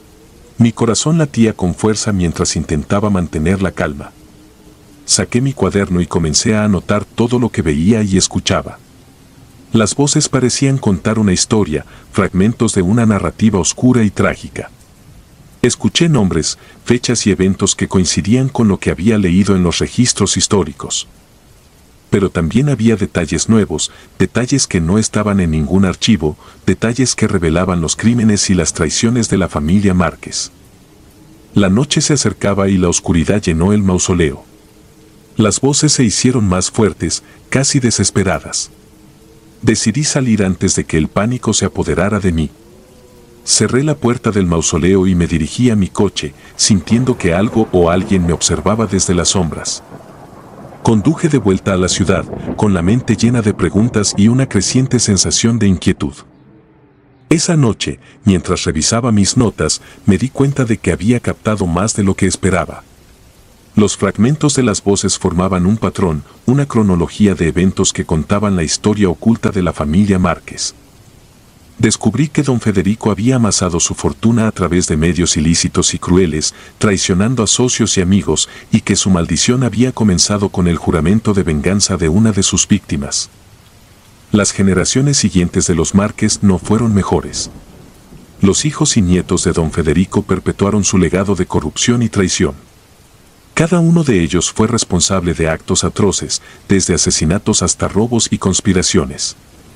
Mi corazón latía con fuerza mientras intentaba mantener la calma. Saqué mi cuaderno y comencé a anotar todo lo que veía y escuchaba. Las voces parecían contar una historia, fragmentos de una narrativa oscura y trágica. Escuché nombres, fechas y eventos que coincidían con lo que había leído en los registros históricos. Pero también había detalles nuevos, detalles que no estaban en ningún archivo, detalles que revelaban los crímenes y las traiciones de la familia Márquez. La noche se acercaba y la oscuridad llenó el mausoleo. Las voces se hicieron más fuertes, casi desesperadas. Decidí salir antes de que el pánico se apoderara de mí. Cerré la puerta del mausoleo y me dirigí a mi coche, sintiendo que algo o alguien me observaba desde las sombras. Conduje de vuelta a la ciudad, con la mente llena de preguntas y una creciente sensación de inquietud. Esa noche, mientras revisaba mis notas, me di cuenta de que había captado más de lo que esperaba. Los fragmentos de las voces formaban un patrón, una cronología de eventos que contaban la historia oculta de la familia Márquez. Descubrí que don Federico había amasado su fortuna a través de medios ilícitos y crueles, traicionando a socios y amigos, y que su maldición había comenzado con el juramento de venganza de una de sus víctimas. Las generaciones siguientes de los Márquez no fueron mejores. Los hijos y nietos de don Federico perpetuaron su legado de corrupción y traición. Cada uno de ellos fue responsable de actos atroces, desde asesinatos hasta robos y conspiraciones.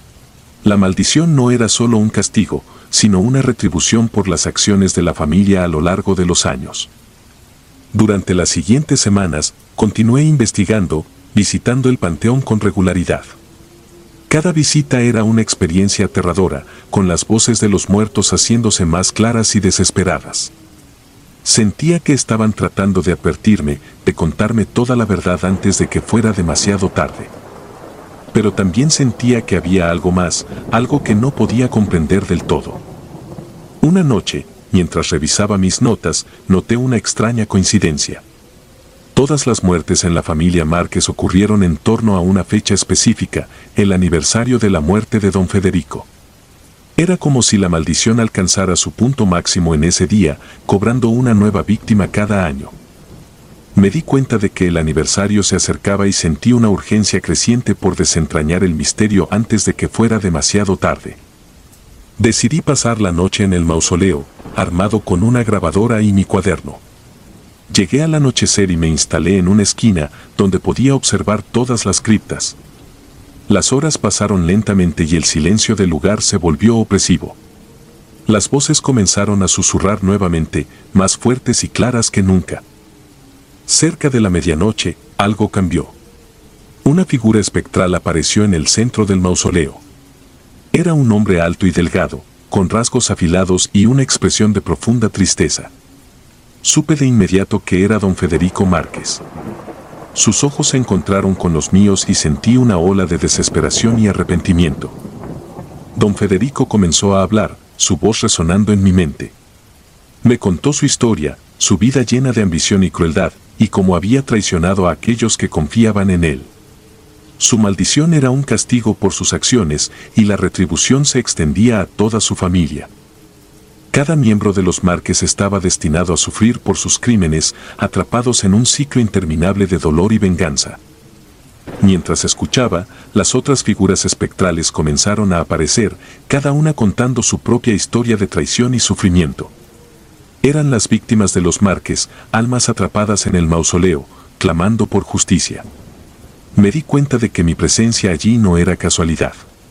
La maldición no era solo un castigo, sino una retribución por las acciones de la familia a lo largo de los años. Durante las siguientes semanas, continué investigando, visitando el panteón con regularidad. Cada visita era una experiencia aterradora, con las voces de los muertos haciéndose más claras y desesperadas. Sentía que estaban tratando de advertirme, de contarme toda la verdad antes de que fuera demasiado tarde. Pero también sentía que había algo más, algo que no podía comprender del todo. Una noche, mientras revisaba mis notas, noté una extraña coincidencia. Todas las muertes en la familia Márquez ocurrieron en torno a una fecha específica, el aniversario de la muerte de don Federico. Era como si la maldición alcanzara su punto máximo en ese día, cobrando una nueva víctima cada año. Me di cuenta de que el aniversario se acercaba y sentí una urgencia creciente por desentrañar el misterio antes de que fuera demasiado tarde. Decidí pasar la noche en el mausoleo, armado con una grabadora y mi cuaderno. Llegué al anochecer y me instalé en una esquina donde podía observar todas las criptas. Las horas pasaron lentamente y el silencio del lugar se volvió opresivo. Las voces comenzaron a susurrar nuevamente, más fuertes y claras que nunca. Cerca de la medianoche, algo cambió. Una figura espectral apareció en el centro del mausoleo. Era un hombre alto y delgado, con rasgos afilados y una expresión de profunda tristeza. Supe de inmediato que era don Federico Márquez. Sus ojos se encontraron con los míos y sentí una ola de desesperación y arrepentimiento. Don Federico comenzó a hablar, su voz resonando en mi mente. Me contó su historia, su vida llena de ambición y crueldad, y cómo había traicionado a aquellos que confiaban en él. Su maldición era un castigo por sus acciones, y la retribución se extendía a toda su familia. Cada miembro de los Márquez estaba destinado a sufrir por sus crímenes, atrapados en un ciclo interminable de dolor y venganza. Mientras escuchaba, las otras figuras espectrales comenzaron a aparecer, cada una contando su propia historia de traición y sufrimiento. Eran las víctimas de los Márquez, almas atrapadas en el mausoleo, clamando por justicia. Me di cuenta de que mi presencia allí no era casualidad.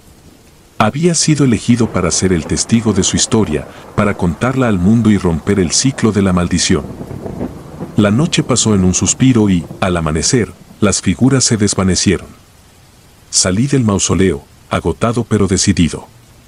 Había sido elegido para ser el testigo de su historia, para contarla al mundo y romper el ciclo de la maldición. La noche pasó en un suspiro y, al amanecer, las figuras se desvanecieron. Salí del mausoleo, agotado pero decidido.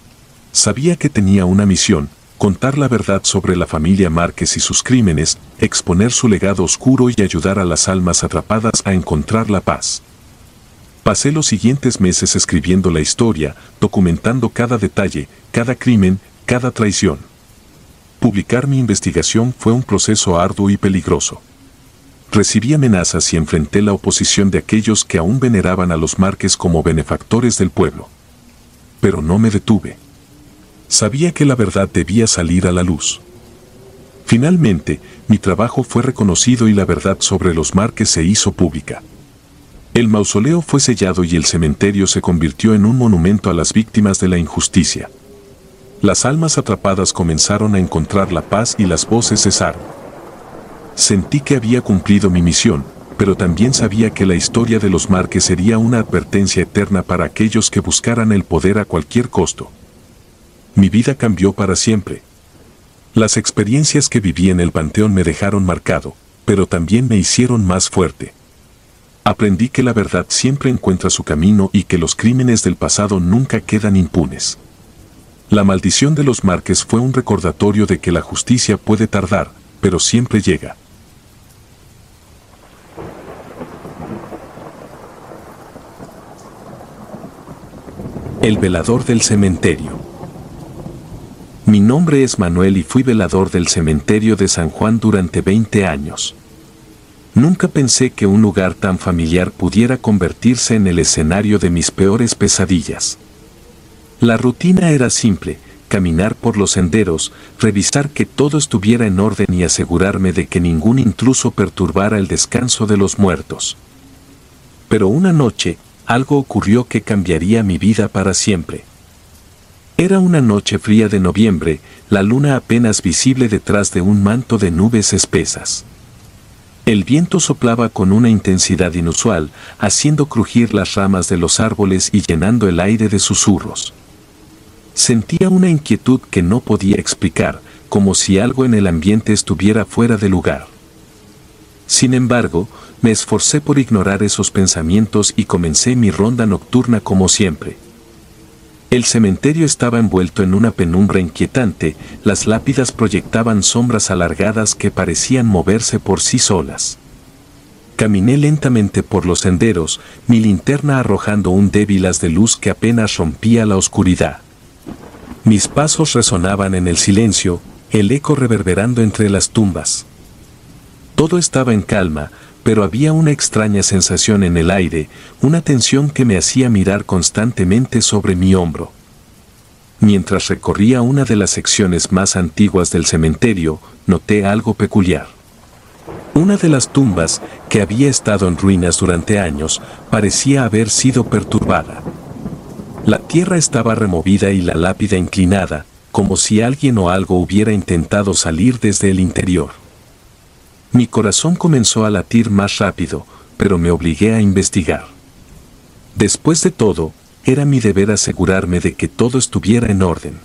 Sabía que tenía una misión: contar la verdad sobre la familia Márquez y sus crímenes, exponer su legado oscuro y ayudar a las almas atrapadas a encontrar la paz. Pasé los siguientes meses escribiendo la historia, documentando cada detalle, cada crimen, cada traición. Publicar mi investigación fue un proceso arduo y peligroso. Recibí amenazas y enfrenté la oposición de aquellos que aún veneraban a los Márquez como benefactores del pueblo. Pero no me detuve. Sabía que la verdad debía salir a la luz. Finalmente, mi trabajo fue reconocido y la verdad sobre los Márquez se hizo pública. El mausoleo fue sellado y el cementerio se convirtió en un monumento a las víctimas de la injusticia. Las almas atrapadas comenzaron a encontrar la paz y las voces cesaron. Sentí que había cumplido mi misión, pero también sabía que la historia de los Márquez sería una advertencia eterna para aquellos que buscaran el poder a cualquier costo. Mi vida cambió para siempre. Las experiencias que viví en el panteón me dejaron marcado, pero también me hicieron más fuerte. Aprendí que la verdad siempre encuentra su camino y que los crímenes del pasado nunca quedan impunes. La maldición de los Márquez fue un recordatorio de que la justicia puede tardar, pero siempre llega. El velador del cementerio. Mi nombre es Manuel y fui velador del cementerio de San Juan durante veinte años. Nunca pensé que un lugar tan familiar pudiera convertirse en el escenario de mis peores pesadillas. La rutina era simple: caminar por los senderos, revisar que todo estuviera en orden y asegurarme de que ningún intruso perturbara el descanso de los muertos. Pero una noche, algo ocurrió que cambiaría mi vida para siempre. Era una noche fría de noviembre, la luna apenas visible detrás de un manto de nubes espesas. El viento soplaba con una intensidad inusual, haciendo crujir las ramas de los árboles y llenando el aire de susurros. Sentía una inquietud que no podía explicar, como si algo en el ambiente estuviera fuera de lugar. Sin embargo, me esforcé por ignorar esos pensamientos y comencé mi ronda nocturna como siempre. El cementerio estaba envuelto en una penumbra inquietante, las lápidas proyectaban sombras alargadas que parecían moverse por sí solas. Caminé lentamente por los senderos, mi linterna arrojando un débil haz de luz que apenas rompía la oscuridad. Mis pasos resonaban en el silencio, el eco reverberando entre las tumbas. Todo estaba en calma, pero había una extraña sensación en el aire, una tensión que me hacía mirar constantemente sobre mi hombro. Mientras recorría una de las secciones más antiguas del cementerio, noté algo peculiar. Una de las tumbas, que había estado en ruinas durante años, parecía haber sido perturbada. La tierra estaba removida y la lápida inclinada, como si alguien o algo hubiera intentado salir desde el interior. Mi corazón comenzó a latir más rápido, pero me obligué a investigar. Después de todo, era mi deber asegurarme de que todo estuviera en orden.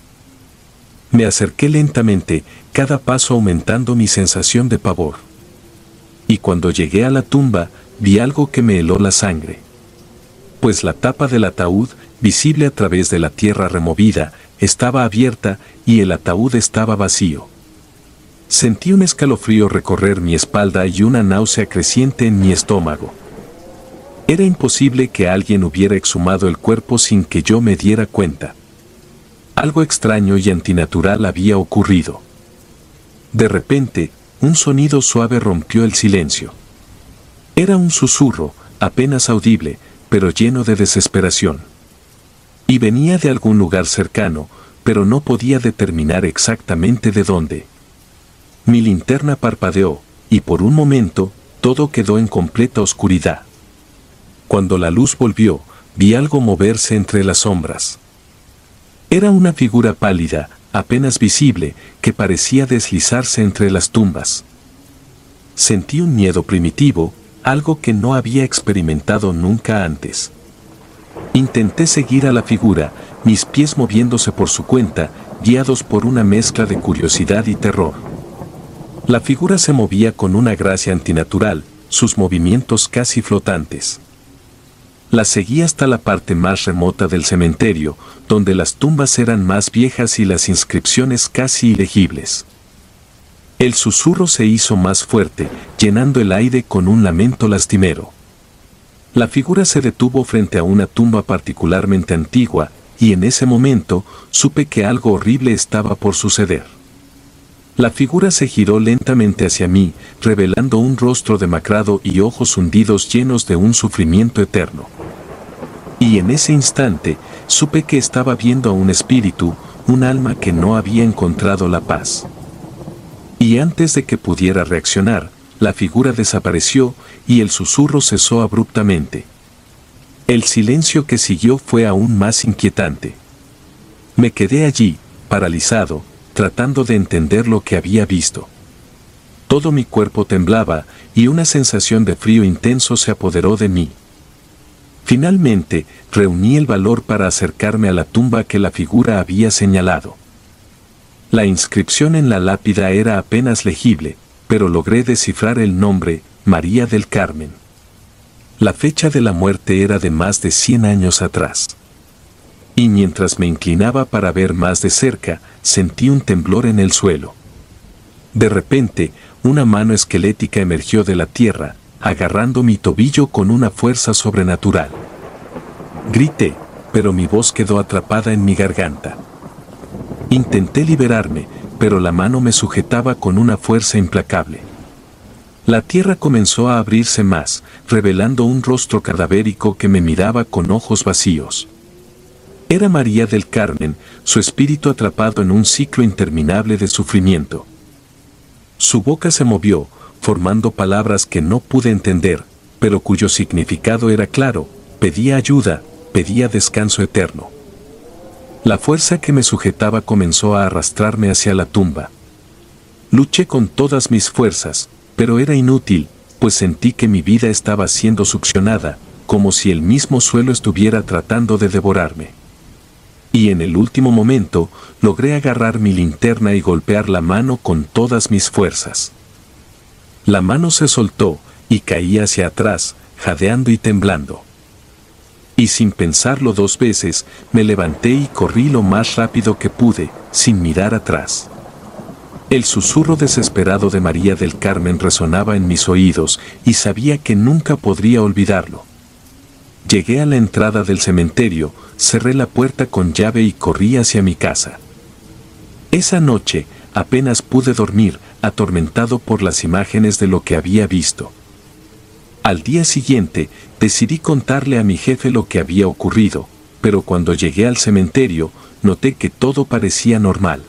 Me acerqué lentamente, cada paso aumentando mi sensación de pavor. Y cuando llegué a la tumba, vi algo que me heló la sangre. Pues la tapa del ataúd, visible a través de la tierra removida, estaba abierta y el ataúd estaba vacío. Sentí un escalofrío recorrer mi espalda y una náusea creciente en mi estómago. Era imposible que alguien hubiera exhumado el cuerpo sin que yo me diera cuenta. Algo extraño y antinatural había ocurrido. De repente, un sonido suave rompió el silencio. Era un susurro, apenas audible, pero lleno de desesperación. Y venía de algún lugar cercano, pero no podía determinar exactamente de dónde. Mi linterna parpadeó, y por un momento, todo quedó en completa oscuridad. Cuando la luz volvió, vi algo moverse entre las sombras. Era una figura pálida, apenas visible, que parecía deslizarse entre las tumbas. Sentí un miedo primitivo, algo que no había experimentado nunca antes. Intenté seguir a la figura, mis pies moviéndose por su cuenta, guiados por una mezcla de curiosidad y terror. La figura se movía con una gracia antinatural, sus movimientos casi flotantes. La seguí hasta la parte más remota del cementerio, donde las tumbas eran más viejas y las inscripciones casi ilegibles. El susurro se hizo más fuerte, llenando el aire con un lamento lastimero. La figura se detuvo frente a una tumba particularmente antigua, y en ese momento supe que algo horrible estaba por suceder. La figura se giró lentamente hacia mí, revelando un rostro demacrado y ojos hundidos llenos de un sufrimiento eterno. Y en ese instante, supe que estaba viendo a un espíritu, un alma que no había encontrado la paz. Y antes de que pudiera reaccionar, la figura desapareció y el susurro cesó abruptamente. El silencio que siguió fue aún más inquietante. Me quedé allí, paralizado, tratando de entender lo que había visto. Todo mi cuerpo temblaba y una sensación de frío intenso se apoderó de mí. Finalmente, reuní el valor para acercarme a la tumba que la figura había señalado. La inscripción en la lápida era apenas legible, pero logré descifrar el nombre, María del Carmen. La fecha de la muerte era de más de cien años atrás. Y mientras me inclinaba para ver más de cerca, sentí un temblor en el suelo. De repente, una mano esquelética emergió de la tierra, agarrando mi tobillo con una fuerza sobrenatural. Grité, pero mi voz quedó atrapada en mi garganta. Intenté liberarme, pero la mano me sujetaba con una fuerza implacable. La tierra comenzó a abrirse más, revelando un rostro cadavérico que me miraba con ojos vacíos. Era María del Carmen, su espíritu atrapado en un ciclo interminable de sufrimiento. Su boca se movió, formando palabras que no pude entender, pero cuyo significado era claro: pedía ayuda, pedía descanso eterno. La fuerza que me sujetaba comenzó a arrastrarme hacia la tumba. Luché con todas mis fuerzas, pero era inútil, pues sentí que mi vida estaba siendo succionada, como si el mismo suelo estuviera tratando de devorarme. Y en el último momento, logré agarrar mi linterna y golpear la mano con todas mis fuerzas. La mano se soltó, y caí hacia atrás, jadeando y temblando. Y sin pensarlo dos veces, me levanté y corrí lo más rápido que pude, sin mirar atrás. El susurro desesperado de María del Carmen resonaba en mis oídos, y sabía que nunca podría olvidarlo. Llegué a la entrada del cementerio, cerré la puerta con llave y corrí hacia mi casa. Esa noche, apenas pude dormir, atormentado por las imágenes de lo que había visto. Al día siguiente, decidí contarle a mi jefe lo que había ocurrido, pero cuando llegué al cementerio, noté que todo parecía normal.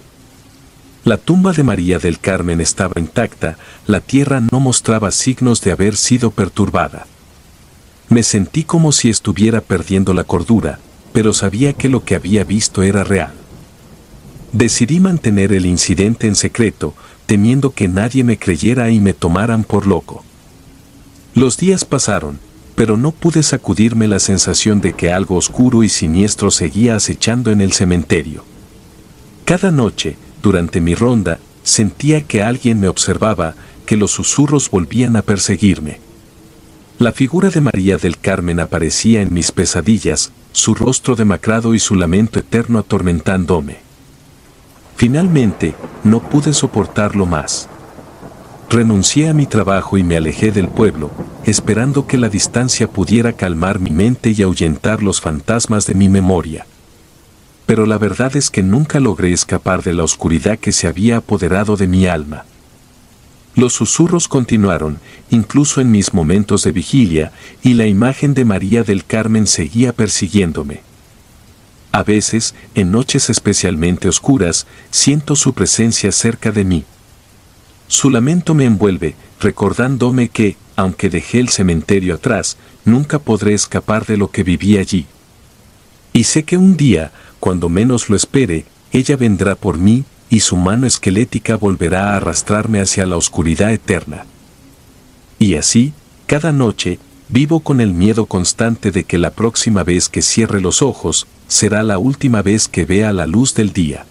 La tumba de María del Carmen estaba intacta, la tierra no mostraba signos de haber sido perturbada. Me sentí como si estuviera perdiendo la cordura, pero sabía que lo que había visto era real. Decidí mantener el incidente en secreto, temiendo que nadie me creyera y me tomaran por loco. Los días pasaron, pero no pude sacudirme la sensación de que algo oscuro y siniestro seguía acechando en el cementerio. Cada noche, durante mi ronda, sentía que alguien me observaba, que los susurros volvían a perseguirme. La figura de María del Carmen aparecía en mis pesadillas, su rostro demacrado y su lamento eterno atormentándome. Finalmente, no pude soportarlo más. Renuncié a mi trabajo y me alejé del pueblo, esperando que la distancia pudiera calmar mi mente y ahuyentar los fantasmas de mi memoria. Pero la verdad es que nunca logré escapar de la oscuridad que se había apoderado de mi alma. Los susurros continuaron, incluso en mis momentos de vigilia, y la imagen de María del Carmen seguía persiguiéndome. A veces, en noches especialmente oscuras, siento su presencia cerca de mí. Su lamento me envuelve, recordándome que, aunque dejé el cementerio atrás, nunca podré escapar de lo que viví allí. Y sé que un día, cuando menos lo espere, ella vendrá por mí, y su mano esquelética volverá a arrastrarme hacia la oscuridad eterna. Y así, cada noche, vivo con el miedo constante de que la próxima vez que cierre los ojos, será la última vez que vea la luz del día.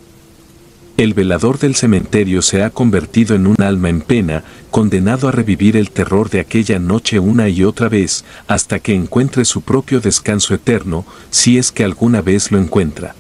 El velador del cementerio se ha convertido en un alma en pena, condenado a revivir el terror de aquella noche una y otra vez, hasta que encuentre su propio descanso eterno, si es que alguna vez lo encuentra.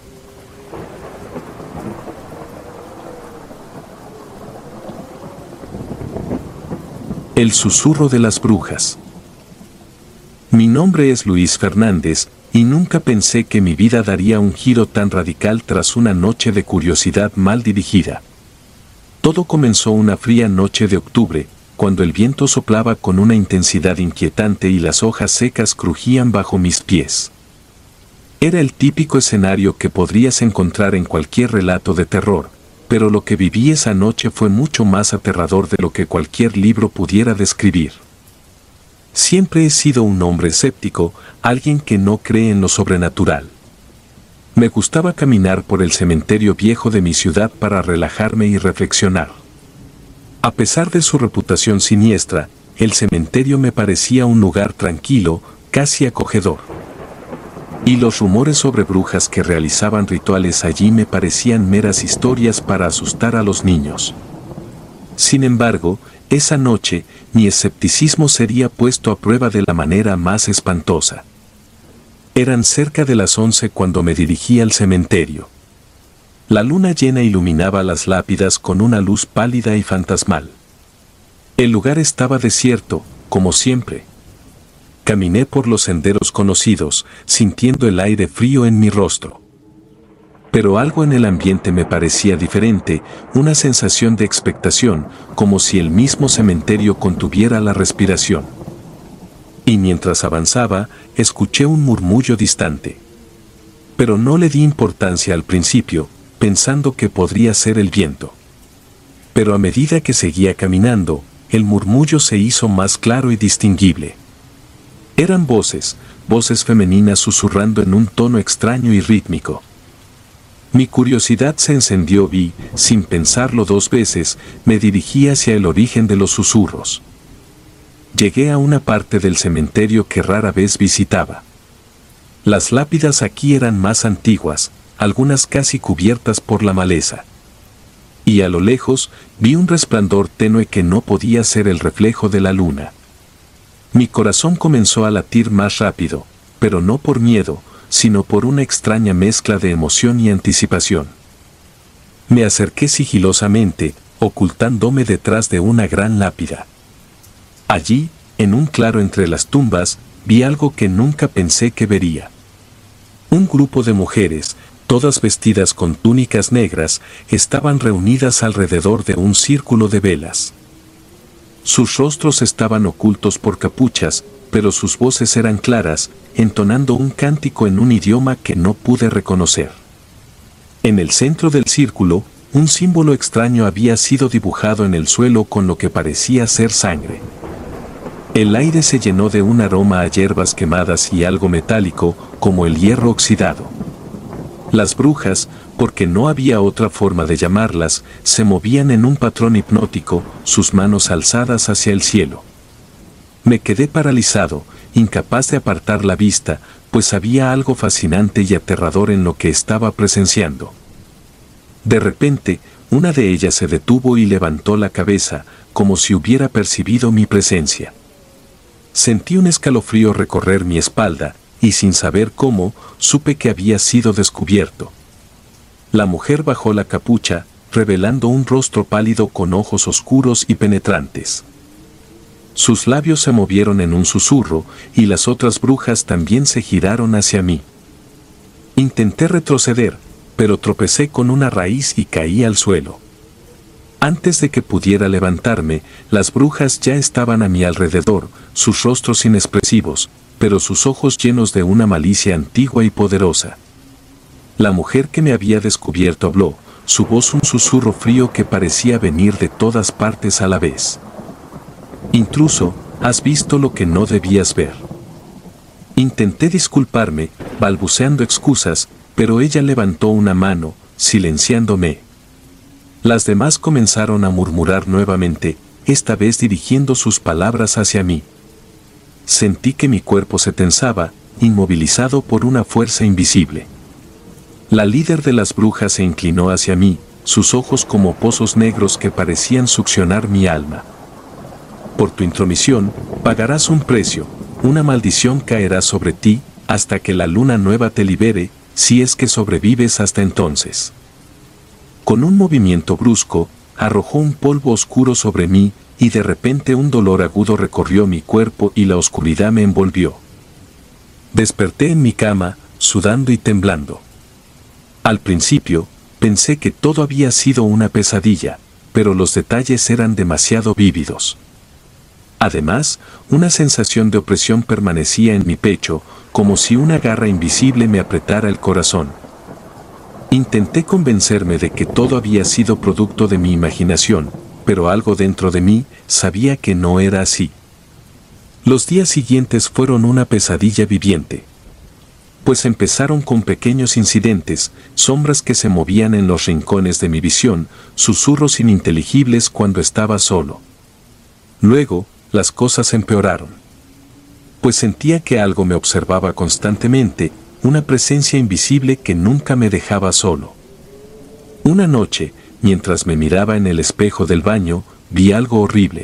El susurro de las brujas. Mi nombre es Luis Fernández, y nunca pensé que mi vida daría un giro tan radical tras una noche de curiosidad mal dirigida. Todo comenzó una fría noche de octubre, cuando el viento soplaba con una intensidad inquietante y las hojas secas crujían bajo mis pies. Era el típico escenario que podrías encontrar en cualquier relato de terror, pero lo que viví esa noche fue mucho más aterrador de lo que cualquier libro pudiera describir. Siempre he sido un hombre escéptico, alguien que no cree en lo sobrenatural. Me gustaba caminar por el cementerio viejo de mi ciudad para relajarme y reflexionar. A pesar de su reputación siniestra, el cementerio me parecía un lugar tranquilo, casi acogedor. Y los rumores sobre brujas que realizaban rituales allí me parecían meras historias para asustar a los niños. Sin embargo, esa noche, mi escepticismo sería puesto a prueba de la manera más espantosa. Eran cerca de las once cuando me dirigí al cementerio. La luna llena iluminaba las lápidas con una luz pálida y fantasmal. El lugar estaba desierto, como siempre. Caminé por los senderos conocidos, sintiendo el aire frío en mi rostro. Pero algo en el ambiente me parecía diferente, una sensación de expectación, como si el mismo cementerio contuviera la respiración. Y mientras avanzaba, escuché un murmullo distante. Pero no le di importancia al principio, pensando que podría ser el viento. Pero a medida que seguía caminando, el murmullo se hizo más claro y distinguible. Eran voces, voces femeninas susurrando en un tono extraño y rítmico. Mi curiosidad se encendió y, sin pensarlo dos veces, me dirigí hacia el origen de los susurros. Llegué a una parte del cementerio que rara vez visitaba. Las lápidas aquí eran más antiguas, algunas casi cubiertas por la maleza. Y a lo lejos, vi un resplandor tenue que no podía ser el reflejo de la luna. Mi corazón comenzó a latir más rápido, pero no por miedo, sino por una extraña mezcla de emoción y anticipación. Me acerqué sigilosamente, ocultándome detrás de una gran lápida. Allí, en un claro entre las tumbas, vi algo que nunca pensé que vería. Un grupo de mujeres, todas vestidas con túnicas negras, estaban reunidas alrededor de un círculo de velas. Sus rostros estaban ocultos por capuchas, pero sus voces eran claras, entonando un cántico en un idioma que no pude reconocer. En el centro del círculo, un símbolo extraño había sido dibujado en el suelo con lo que parecía ser sangre. El aire se llenó de un aroma a hierbas quemadas y algo metálico, como el hierro oxidado. Las brujas, porque no había otra forma de llamarlas, se movían en un patrón hipnótico, sus manos alzadas hacia el cielo. Me quedé paralizado, incapaz de apartar la vista, pues había algo fascinante y aterrador en lo que estaba presenciando. De repente, una de ellas se detuvo y levantó la cabeza, como si hubiera percibido mi presencia. Sentí un escalofrío recorrer mi espalda, y sin saber cómo, supe que había sido descubierto. La mujer bajó la capucha, revelando un rostro pálido con ojos oscuros y penetrantes. Sus labios se movieron en un susurro, y las otras brujas también se giraron hacia mí. Intenté retroceder, pero tropecé con una raíz y caí al suelo. Antes de que pudiera levantarme, las brujas ya estaban a mi alrededor, sus rostros inexpresivos, pero sus ojos llenos de una malicia antigua y poderosa. La mujer que me había descubierto habló, su voz un susurro frío que parecía venir de todas partes a la vez. Intruso, has visto lo que no debías ver. Intenté disculparme, balbuceando excusas, pero ella levantó una mano, silenciándome. Las demás comenzaron a murmurar nuevamente, esta vez dirigiendo sus palabras hacia mí. Sentí que mi cuerpo se tensaba, inmovilizado por una fuerza invisible. La líder de las brujas se inclinó hacia mí, sus ojos como pozos negros que parecían succionar mi alma. Por tu intromisión, pagarás un precio, una maldición caerá sobre ti, hasta que la luna nueva te libere, si es que sobrevives hasta entonces. Con un movimiento brusco, arrojó un polvo oscuro sobre mí, y de repente un dolor agudo recorrió mi cuerpo y la oscuridad me envolvió. Desperté en mi cama, sudando y temblando. Al principio, pensé que todo había sido una pesadilla, pero los detalles eran demasiado vívidos. Además, una sensación de opresión permanecía en mi pecho, como si una garra invisible me apretara el corazón. Intenté convencerme de que todo había sido producto de mi imaginación, pero algo dentro de mí sabía que no era así. Los días siguientes fueron una pesadilla viviente. Pues empezaron con pequeños incidentes, sombras que se movían en los rincones de mi visión, susurros ininteligibles cuando estaba solo. Luego, las cosas empeoraron. Pues sentía que algo me observaba constantemente, una presencia invisible que nunca me dejaba solo. Una noche, mientras me miraba en el espejo del baño, vi algo horrible.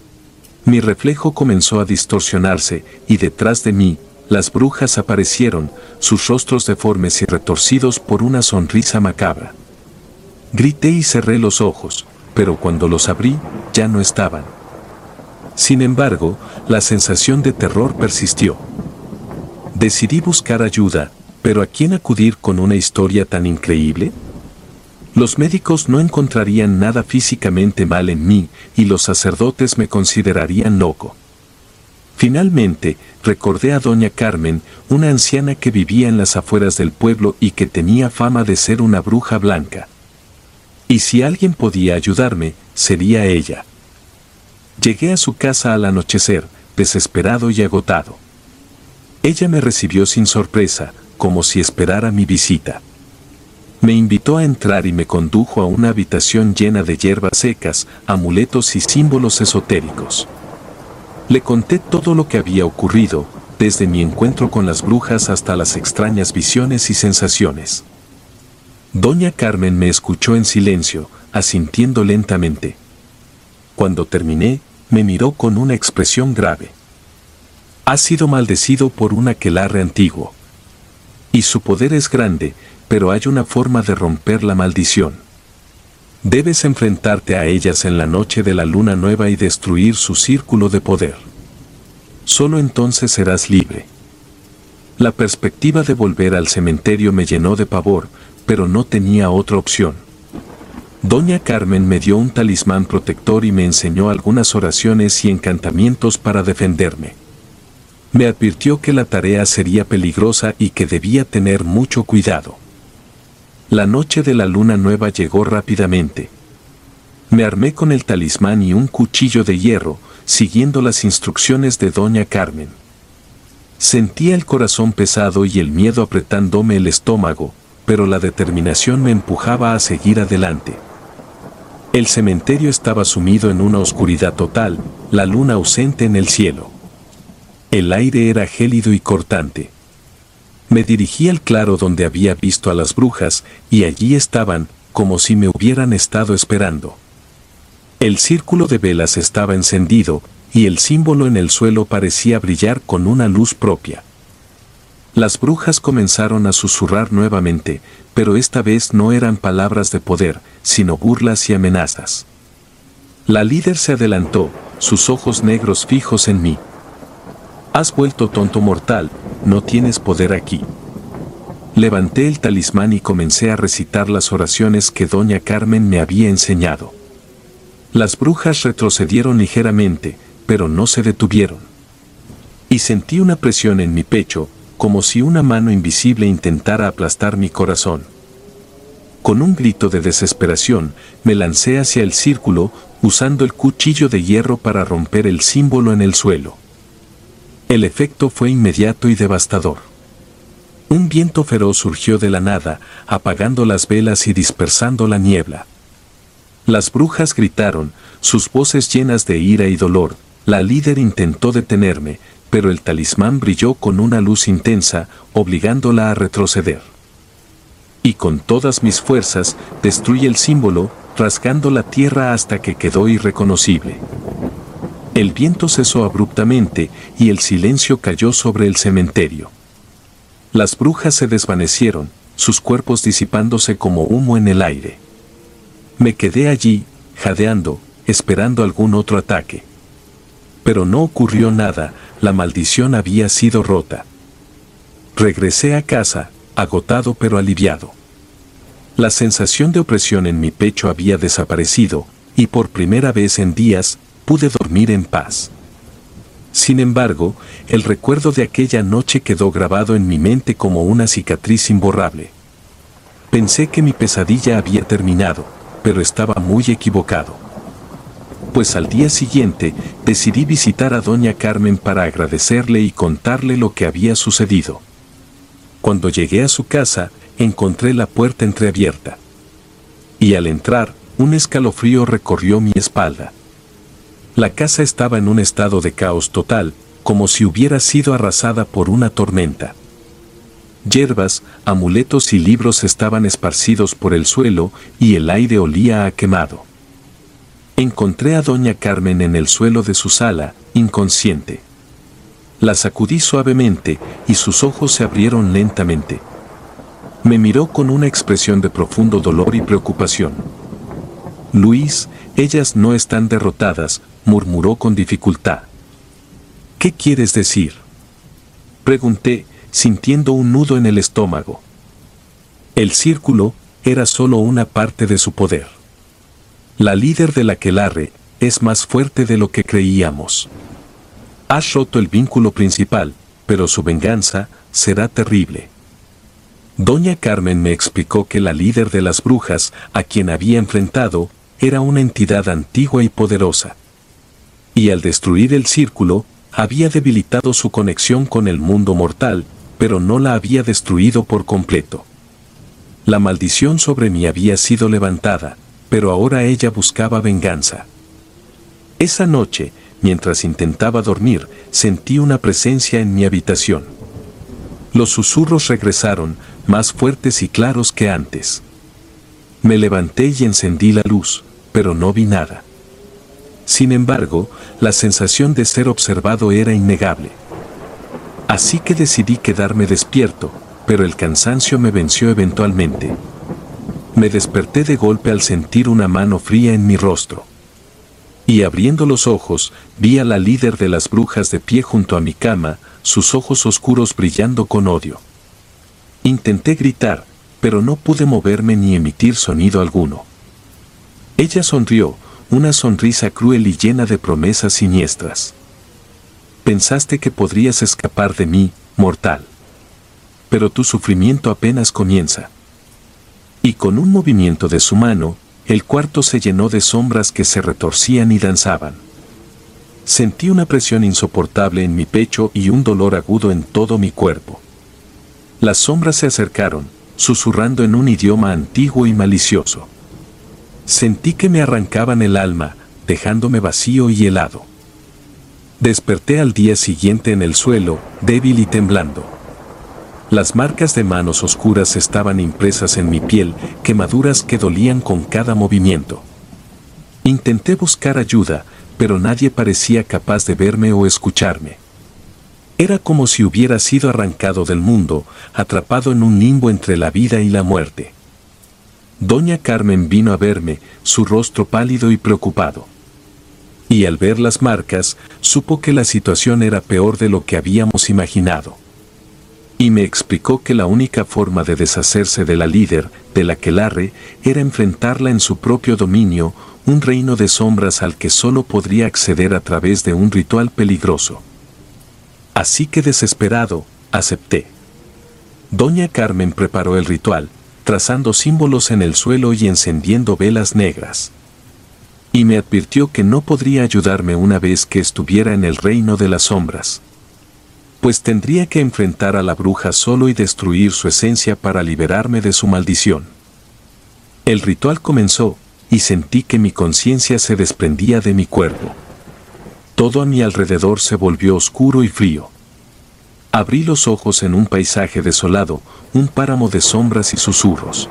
Mi reflejo comenzó a distorsionarse, y detrás de mí, las brujas aparecieron, sus rostros deformes y retorcidos por una sonrisa macabra. Grité y cerré los ojos, pero cuando los abrí, ya no estaban. Sin embargo, la sensación de terror persistió. Decidí buscar ayuda, pero ¿a quién acudir con una historia tan increíble? Los médicos no encontrarían nada físicamente mal en mí y los sacerdotes me considerarían loco. Finalmente, recordé a doña Carmen, una anciana que vivía en las afueras del pueblo y que tenía fama de ser una bruja blanca. Y si alguien podía ayudarme, sería ella. Llegué a su casa al anochecer, desesperado y agotado. Ella me recibió sin sorpresa, como si esperara mi visita. Me invitó a entrar y me condujo a una habitación llena de hierbas secas, amuletos y símbolos esotéricos. Le conté todo lo que había ocurrido, desde mi encuentro con las brujas hasta las extrañas visiones y sensaciones. Doña Carmen me escuchó en silencio, asintiendo lentamente. Cuando terminé, me miró con una expresión grave. «Has sido maldecido por un aquelarre antiguo. Y su poder es grande, pero hay una forma de romper la maldición. Debes enfrentarte a ellas en la noche de la luna nueva y destruir su círculo de poder. Solo entonces serás libre». La perspectiva de volver al cementerio me llenó de pavor, pero no tenía otra opción. Doña Carmen me dio un talismán protector y me enseñó algunas oraciones y encantamientos para defenderme. Me advirtió que la tarea sería peligrosa y que debía tener mucho cuidado. La noche de la luna nueva llegó rápidamente. Me armé con el talismán y un cuchillo de hierro, siguiendo las instrucciones de doña Carmen. Sentía el corazón pesado y el miedo apretándome el estómago, pero la determinación me empujaba a seguir adelante. El cementerio estaba sumido en una oscuridad total, la luna ausente en el cielo. El aire era gélido y cortante. Me dirigí al claro donde había visto a las brujas, y allí estaban, como si me hubieran estado esperando. El círculo de velas estaba encendido, y el símbolo en el suelo parecía brillar con una luz propia. Las brujas comenzaron a susurrar nuevamente, pero esta vez no eran palabras de poder, sino burlas y amenazas. La líder se adelantó, sus ojos negros fijos en mí. «Has vuelto tonto mortal, no tienes poder aquí». Levanté el talismán y comencé a recitar las oraciones que doña Carmen me había enseñado. Las brujas retrocedieron ligeramente, pero no se detuvieron. Y sentí una presión en mi pecho, como si una mano invisible intentara aplastar mi corazón. Con un grito de desesperación, me lancé hacia el círculo, usando el cuchillo de hierro para romper el símbolo en el suelo. El efecto fue inmediato y devastador. Un viento feroz surgió de la nada, apagando las velas y dispersando la niebla. Las brujas gritaron, sus voces llenas de ira y dolor. La líder intentó detenerme, pero el talismán brilló con una luz intensa, obligándola a retroceder. Y con todas mis fuerzas, destruí el símbolo, rasgando la tierra hasta que quedó irreconocible. El viento cesó abruptamente, y el silencio cayó sobre el cementerio. Las brujas se desvanecieron, sus cuerpos disipándose como humo en el aire. Me quedé allí, jadeando, esperando algún otro ataque. Pero no ocurrió nada, la maldición había sido rota. Regresé a casa, agotado pero aliviado. La sensación de opresión en mi pecho había desaparecido, y por primera vez en días, pude dormir en paz. Sin embargo, el recuerdo de aquella noche quedó grabado en mi mente como una cicatriz imborrable. Pensé que mi pesadilla había terminado, pero estaba muy equivocado. Pues al día siguiente, decidí visitar a doña Carmen para agradecerle y contarle lo que había sucedido. Cuando llegué a su casa, encontré la puerta entreabierta. Y al entrar, un escalofrío recorrió mi espalda. La casa estaba en un estado de caos total, como si hubiera sido arrasada por una tormenta. Hierbas, amuletos y libros estaban esparcidos por el suelo, y el aire olía a quemado. Encontré a doña Carmen en el suelo de su sala, inconsciente. La sacudí suavemente, y sus ojos se abrieron lentamente. Me miró con una expresión de profundo dolor y preocupación. Luis, ellas no están derrotadas, murmuró con dificultad. ¿Qué quieres decir? Pregunté, sintiendo un nudo en el estómago. El círculo era solo una parte de su poder. La líder del aquelarre es más fuerte de lo que creíamos. Has roto el vínculo principal, pero su venganza será terrible. Doña Carmen me explicó que la líder de las brujas, a quien había enfrentado, era una entidad antigua y poderosa. Y al destruir el círculo, había debilitado su conexión con el mundo mortal, pero no la había destruido por completo. La maldición sobre mí había sido levantada, pero ahora ella buscaba venganza. Esa noche, mientras intentaba dormir, sentí una presencia en mi habitación. Los susurros regresaron, más fuertes y claros que antes. Me levanté y encendí la luz, pero no vi nada. Sin embargo, la sensación de ser observado era innegable. Así que decidí quedarme despierto, pero el cansancio me venció eventualmente. Me desperté de golpe al sentir una mano fría en mi rostro. Y abriendo los ojos, vi a la líder de las brujas de pie junto a mi cama, sus ojos oscuros brillando con odio. Intenté gritar, pero no pude moverme ni emitir sonido alguno. Ella sonrió, una sonrisa cruel y llena de promesas siniestras. Pensaste que podrías escapar de mí, mortal. Pero tu sufrimiento apenas comienza. Y con un movimiento de su mano, el cuarto se llenó de sombras que se retorcían y danzaban. Sentí una presión insoportable en mi pecho y un dolor agudo en todo mi cuerpo. Las sombras se acercaron, susurrando en un idioma antiguo y malicioso. Sentí que me arrancaban el alma, dejándome vacío y helado. Desperté al día siguiente en el suelo, débil y temblando. Las marcas de manos oscuras estaban impresas en mi piel, quemaduras que dolían con cada movimiento. Intenté buscar ayuda, pero nadie parecía capaz de verme o escucharme. Era como si hubiera sido arrancado del mundo, atrapado en un limbo entre la vida y la muerte. Doña Carmen vino a verme, su rostro pálido y preocupado. Y al ver las marcas, supo que la situación era peor de lo que habíamos imaginado. Y me explicó que la única forma de deshacerse de la líder, de la aquelarre, era enfrentarla en su propio dominio, un reino de sombras al que solo podría acceder a través de un ritual peligroso. Así que desesperado, acepté. Doña Carmen preparó el ritual, trazando símbolos en el suelo y encendiendo velas negras. Y me advirtió que no podría ayudarme una vez que estuviera en el reino de las sombras. Pues tendría que enfrentar a la bruja solo y destruir su esencia para liberarme de su maldición. El ritual comenzó, y sentí que mi conciencia se desprendía de mi cuerpo. Todo a mi alrededor se volvió oscuro y frío. Abrí los ojos en un paisaje desolado, un páramo de sombras y susurros.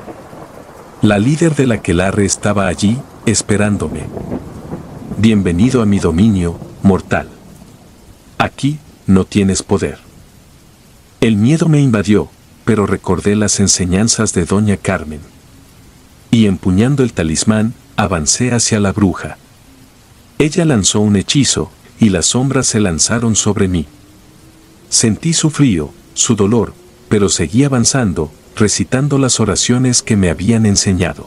La líder del aquelarre estaba allí, esperándome. Bienvenido a mi dominio, mortal. Aquí, no tienes poder. El miedo me invadió, pero recordé las enseñanzas de Doña Carmen. Y empuñando el talismán, avancé hacia la bruja. Ella lanzó un hechizo, y las sombras se lanzaron sobre mí. Sentí su frío, su dolor, pero seguí avanzando, recitando las oraciones que me habían enseñado.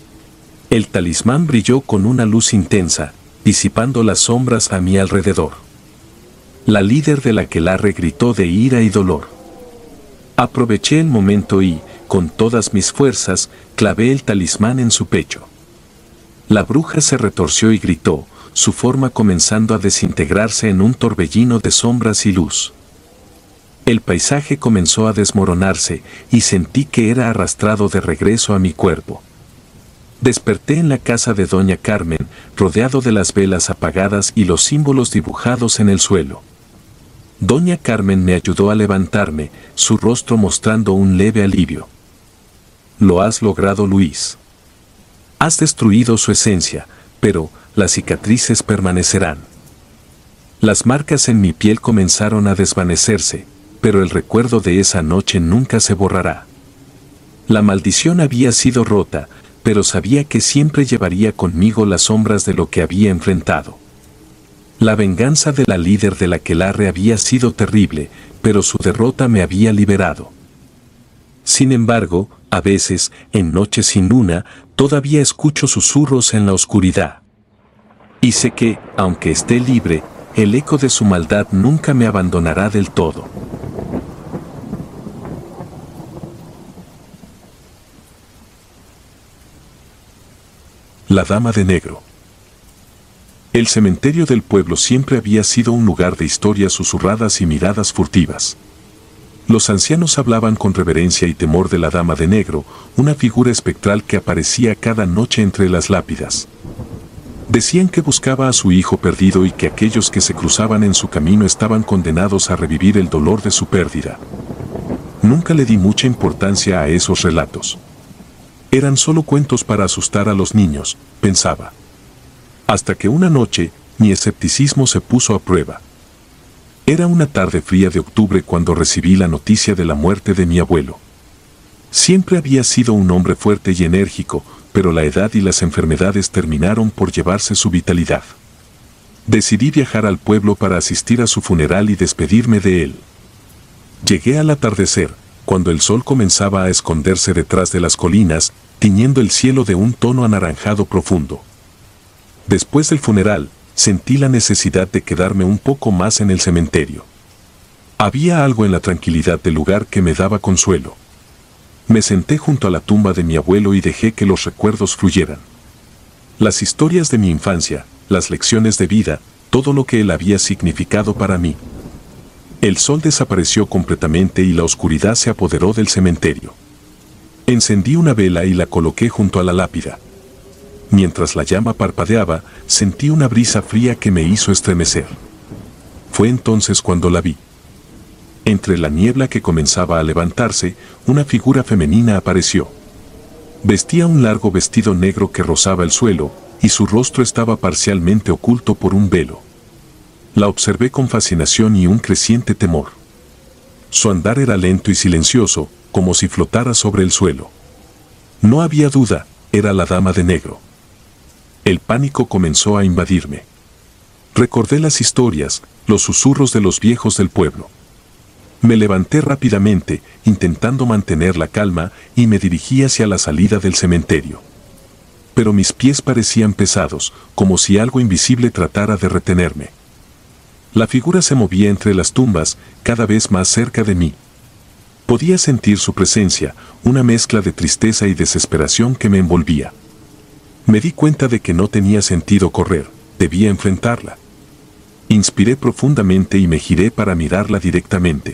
El talismán brilló con una luz intensa, disipando las sombras a mi alrededor. La líder del aquelarre gritó de ira y dolor. Aproveché el momento y, con todas mis fuerzas, clavé el talismán en su pecho. La bruja se retorció y gritó, su forma comenzando a desintegrarse en un torbellino de sombras y luz. El paisaje comenzó a desmoronarse y sentí que era arrastrado de regreso a mi cuerpo. Desperté en la casa de Doña Carmen, rodeado de las velas apagadas y los símbolos dibujados en el suelo. Doña Carmen me ayudó a levantarme, su rostro mostrando un leve alivio. Lo has logrado, Luis. Has destruido su esencia, pero las cicatrices permanecerán. Las marcas en mi piel comenzaron a desvanecerse, pero el recuerdo de esa noche nunca se borrará. La maldición había sido rota, pero sabía que siempre llevaría conmigo las sombras de lo que había enfrentado. La venganza de la líder del aquelarre había sido terrible, pero su derrota me había liberado. Sin embargo, a veces, en noches sin luna, todavía escucho susurros en la oscuridad. Y sé que, aunque esté libre, el eco de su maldad nunca me abandonará del todo. La Dama de Negro. El cementerio del pueblo siempre había sido un lugar de historias susurradas y miradas furtivas. Los ancianos hablaban con reverencia y temor de la Dama de Negro, una figura espectral que aparecía cada noche entre las lápidas. Decían que buscaba a su hijo perdido y que aquellos que se cruzaban en su camino estaban condenados a revivir el dolor de su pérdida. Nunca le di mucha importancia a esos relatos. Eran solo cuentos para asustar a los niños, pensaba. Hasta que una noche, mi escepticismo se puso a prueba. Era una tarde fría de octubre cuando recibí la noticia de la muerte de mi abuelo. Siempre había sido un hombre fuerte y enérgico, pero la edad y las enfermedades terminaron por llevarse su vitalidad. Decidí viajar al pueblo para asistir a su funeral y despedirme de él. Llegué al atardecer, cuando el sol comenzaba a esconderse detrás de las colinas, tiñendo el cielo de un tono anaranjado profundo. Después del funeral, sentí la necesidad de quedarme un poco más en el cementerio. Había algo en la tranquilidad del lugar que me daba consuelo. Me senté junto a la tumba de mi abuelo y dejé que los recuerdos fluyeran. Las historias de mi infancia, las lecciones de vida, todo lo que él había significado para mí. El sol desapareció completamente y la oscuridad se apoderó del cementerio. Encendí una vela y la coloqué junto a la lápida. Mientras la llama parpadeaba, sentí una brisa fría que me hizo estremecer. Fue entonces cuando la vi. Entre la niebla que comenzaba a levantarse, una figura femenina apareció. Vestía un largo vestido negro que rozaba el suelo, y su rostro estaba parcialmente oculto por un velo. La observé con fascinación y un creciente temor. Su andar era lento y silencioso, como si flotara sobre el suelo. No había duda, era la Dama de Negro. El pánico comenzó a invadirme. Recordé las historias, los susurros de los viejos del pueblo. Me levanté rápidamente, intentando mantener la calma, y me dirigí hacia la salida del cementerio. Pero mis pies parecían pesados, como si algo invisible tratara de retenerme. La figura se movía entre las tumbas, cada vez más cerca de mí. Podía sentir su presencia, una mezcla de tristeza y desesperación que me envolvía. Me di cuenta de que no tenía sentido correr, debía enfrentarla. Inspiré profundamente y me giré para mirarla directamente.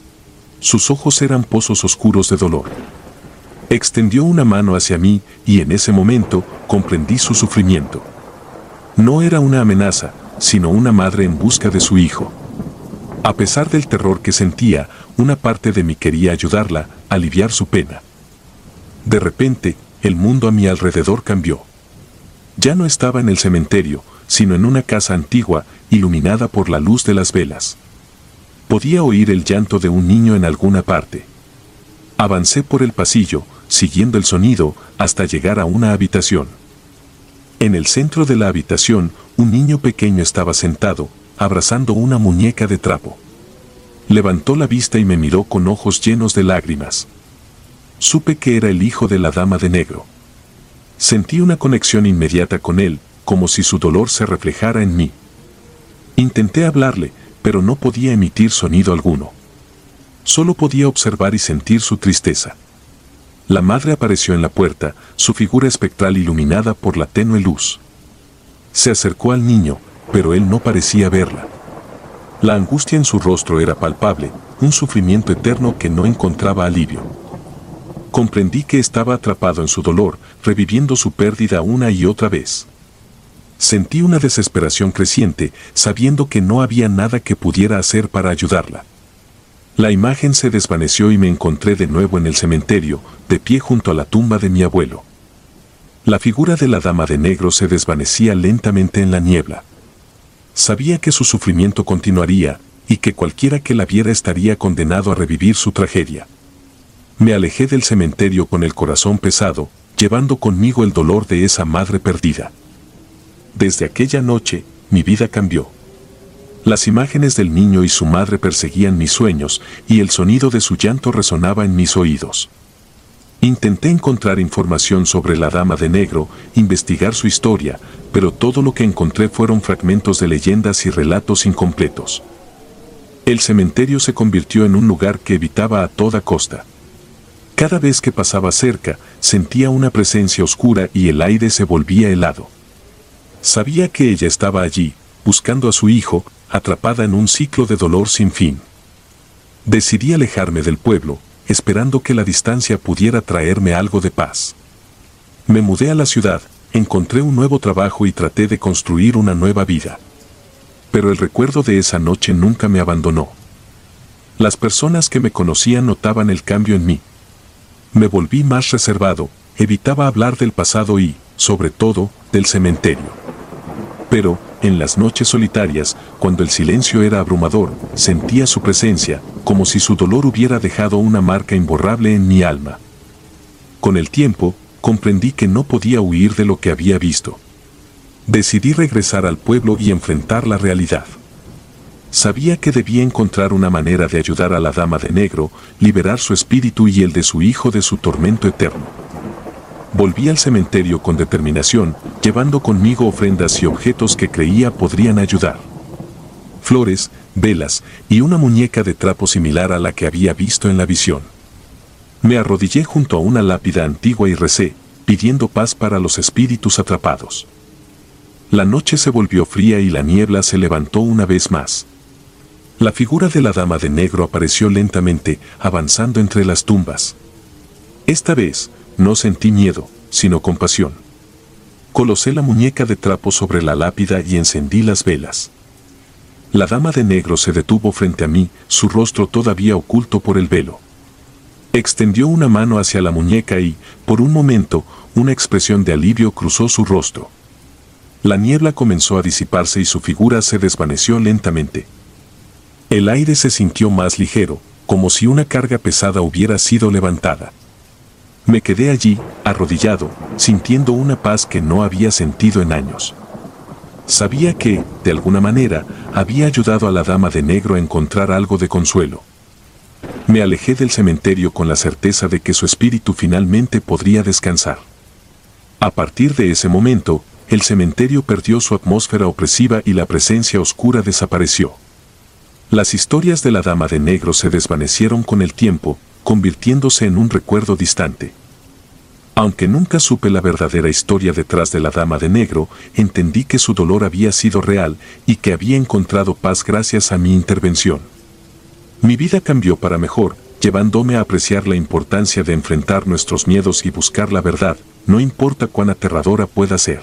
Sus ojos eran pozos oscuros de dolor. Extendió una mano hacia mí y en ese momento comprendí su sufrimiento. No era una amenaza, sino una madre en busca de su hijo. A pesar del terror que sentía, una parte de mí quería ayudarla, aliviar su pena. De repente, el mundo a mi alrededor cambió. Ya no estaba en el cementerio, sino en una casa antigua, iluminada por la luz de las velas. Podía oír el llanto de un niño en alguna parte. Avancé por el pasillo, siguiendo el sonido, hasta llegar a una habitación. En el centro de la habitación, un niño pequeño estaba sentado, abrazando una muñeca de trapo. Levantó la vista y me miró con ojos llenos de lágrimas. Supe que era el hijo de la Dama de Negro. Sentí una conexión inmediata con él, como si su dolor se reflejara en mí. Intenté hablarle, pero no podía emitir sonido alguno. Solo podía observar y sentir su tristeza. La madre apareció en la puerta, su figura espectral iluminada por la tenue luz. Se acercó al niño, pero él no parecía verla. La angustia en su rostro era palpable, un sufrimiento eterno que no encontraba alivio. Comprendí que estaba atrapado en su dolor, reviviendo su pérdida una y otra vez. Sentí una desesperación creciente, sabiendo que no había nada que pudiera hacer para ayudarla. La imagen se desvaneció y me encontré de nuevo en el cementerio, de pie junto a la tumba de mi abuelo. La figura de la Dama de Negro se desvanecía lentamente en la niebla. Sabía que su sufrimiento continuaría, y que cualquiera que la viera estaría condenado a revivir su tragedia. Me alejé del cementerio con el corazón pesado, llevando conmigo el dolor de esa madre perdida. Desde aquella noche, mi vida cambió. Las imágenes del niño y su madre perseguían mis sueños, y el sonido de su llanto resonaba en mis oídos. Intenté encontrar información sobre la Dama de Negro, investigar su historia, pero todo lo que encontré fueron fragmentos de leyendas y relatos incompletos. El cementerio se convirtió en un lugar que evitaba a toda costa. Cada vez que pasaba cerca, sentía una presencia oscura y el aire se volvía helado. Sabía que ella estaba allí, buscando a su hijo, atrapada en un ciclo de dolor sin fin. Decidí alejarme del pueblo, esperando que la distancia pudiera traerme algo de paz. Me mudé a la ciudad, encontré un nuevo trabajo y traté de construir una nueva vida. Pero el recuerdo de esa noche nunca me abandonó. Las personas que me conocían notaban el cambio en mí. Me volví más reservado, evitaba hablar del pasado y, sobre todo, del cementerio. Pero, en las noches solitarias, cuando el silencio era abrumador, sentía su presencia, como si su dolor hubiera dejado una marca imborrable en mi alma. Con el tiempo, comprendí que no podía huir de lo que había visto. Decidí regresar al pueblo y enfrentar la realidad. Sabía que debía encontrar una manera de ayudar a la Dama de Negro, liberar su espíritu y el de su hijo de su tormento eterno. Volví al cementerio con determinación, llevando conmigo ofrendas y objetos que creía podrían ayudar. Flores, velas y una muñeca de trapo similar a la que había visto en la visión. Me arrodillé junto a una lápida antigua y recé, pidiendo paz para los espíritus atrapados. La noche se volvió fría y la niebla se levantó una vez más. La figura de la Dama de Negro apareció lentamente, avanzando entre las tumbas. Esta vez, no sentí miedo, sino compasión. Colocé la muñeca de trapo sobre la lápida y encendí las velas. La Dama de Negro se detuvo frente a mí, su rostro todavía oculto por el velo. Extendió una mano hacia la muñeca y, por un momento, una expresión de alivio cruzó su rostro. La niebla comenzó a disiparse y su figura se desvaneció lentamente. El aire se sintió más ligero, como si una carga pesada hubiera sido levantada. Me quedé allí, arrodillado, sintiendo una paz que no había sentido en años. Sabía que, de alguna manera, había ayudado a la Dama de Negro a encontrar algo de consuelo. Me alejé del cementerio con la certeza de que su espíritu finalmente podría descansar. A partir de ese momento, el cementerio perdió su atmósfera opresiva y la presencia oscura desapareció. Las historias de la Dama de Negro se desvanecieron con el tiempo, convirtiéndose en un recuerdo distante. Aunque nunca supe la verdadera historia detrás de la Dama de Negro, entendí que su dolor había sido real y que había encontrado paz gracias a mi intervención. Mi vida cambió para mejor, llevándome a apreciar la importancia de enfrentar nuestros miedos y buscar la verdad, no importa cuán aterradora pueda ser.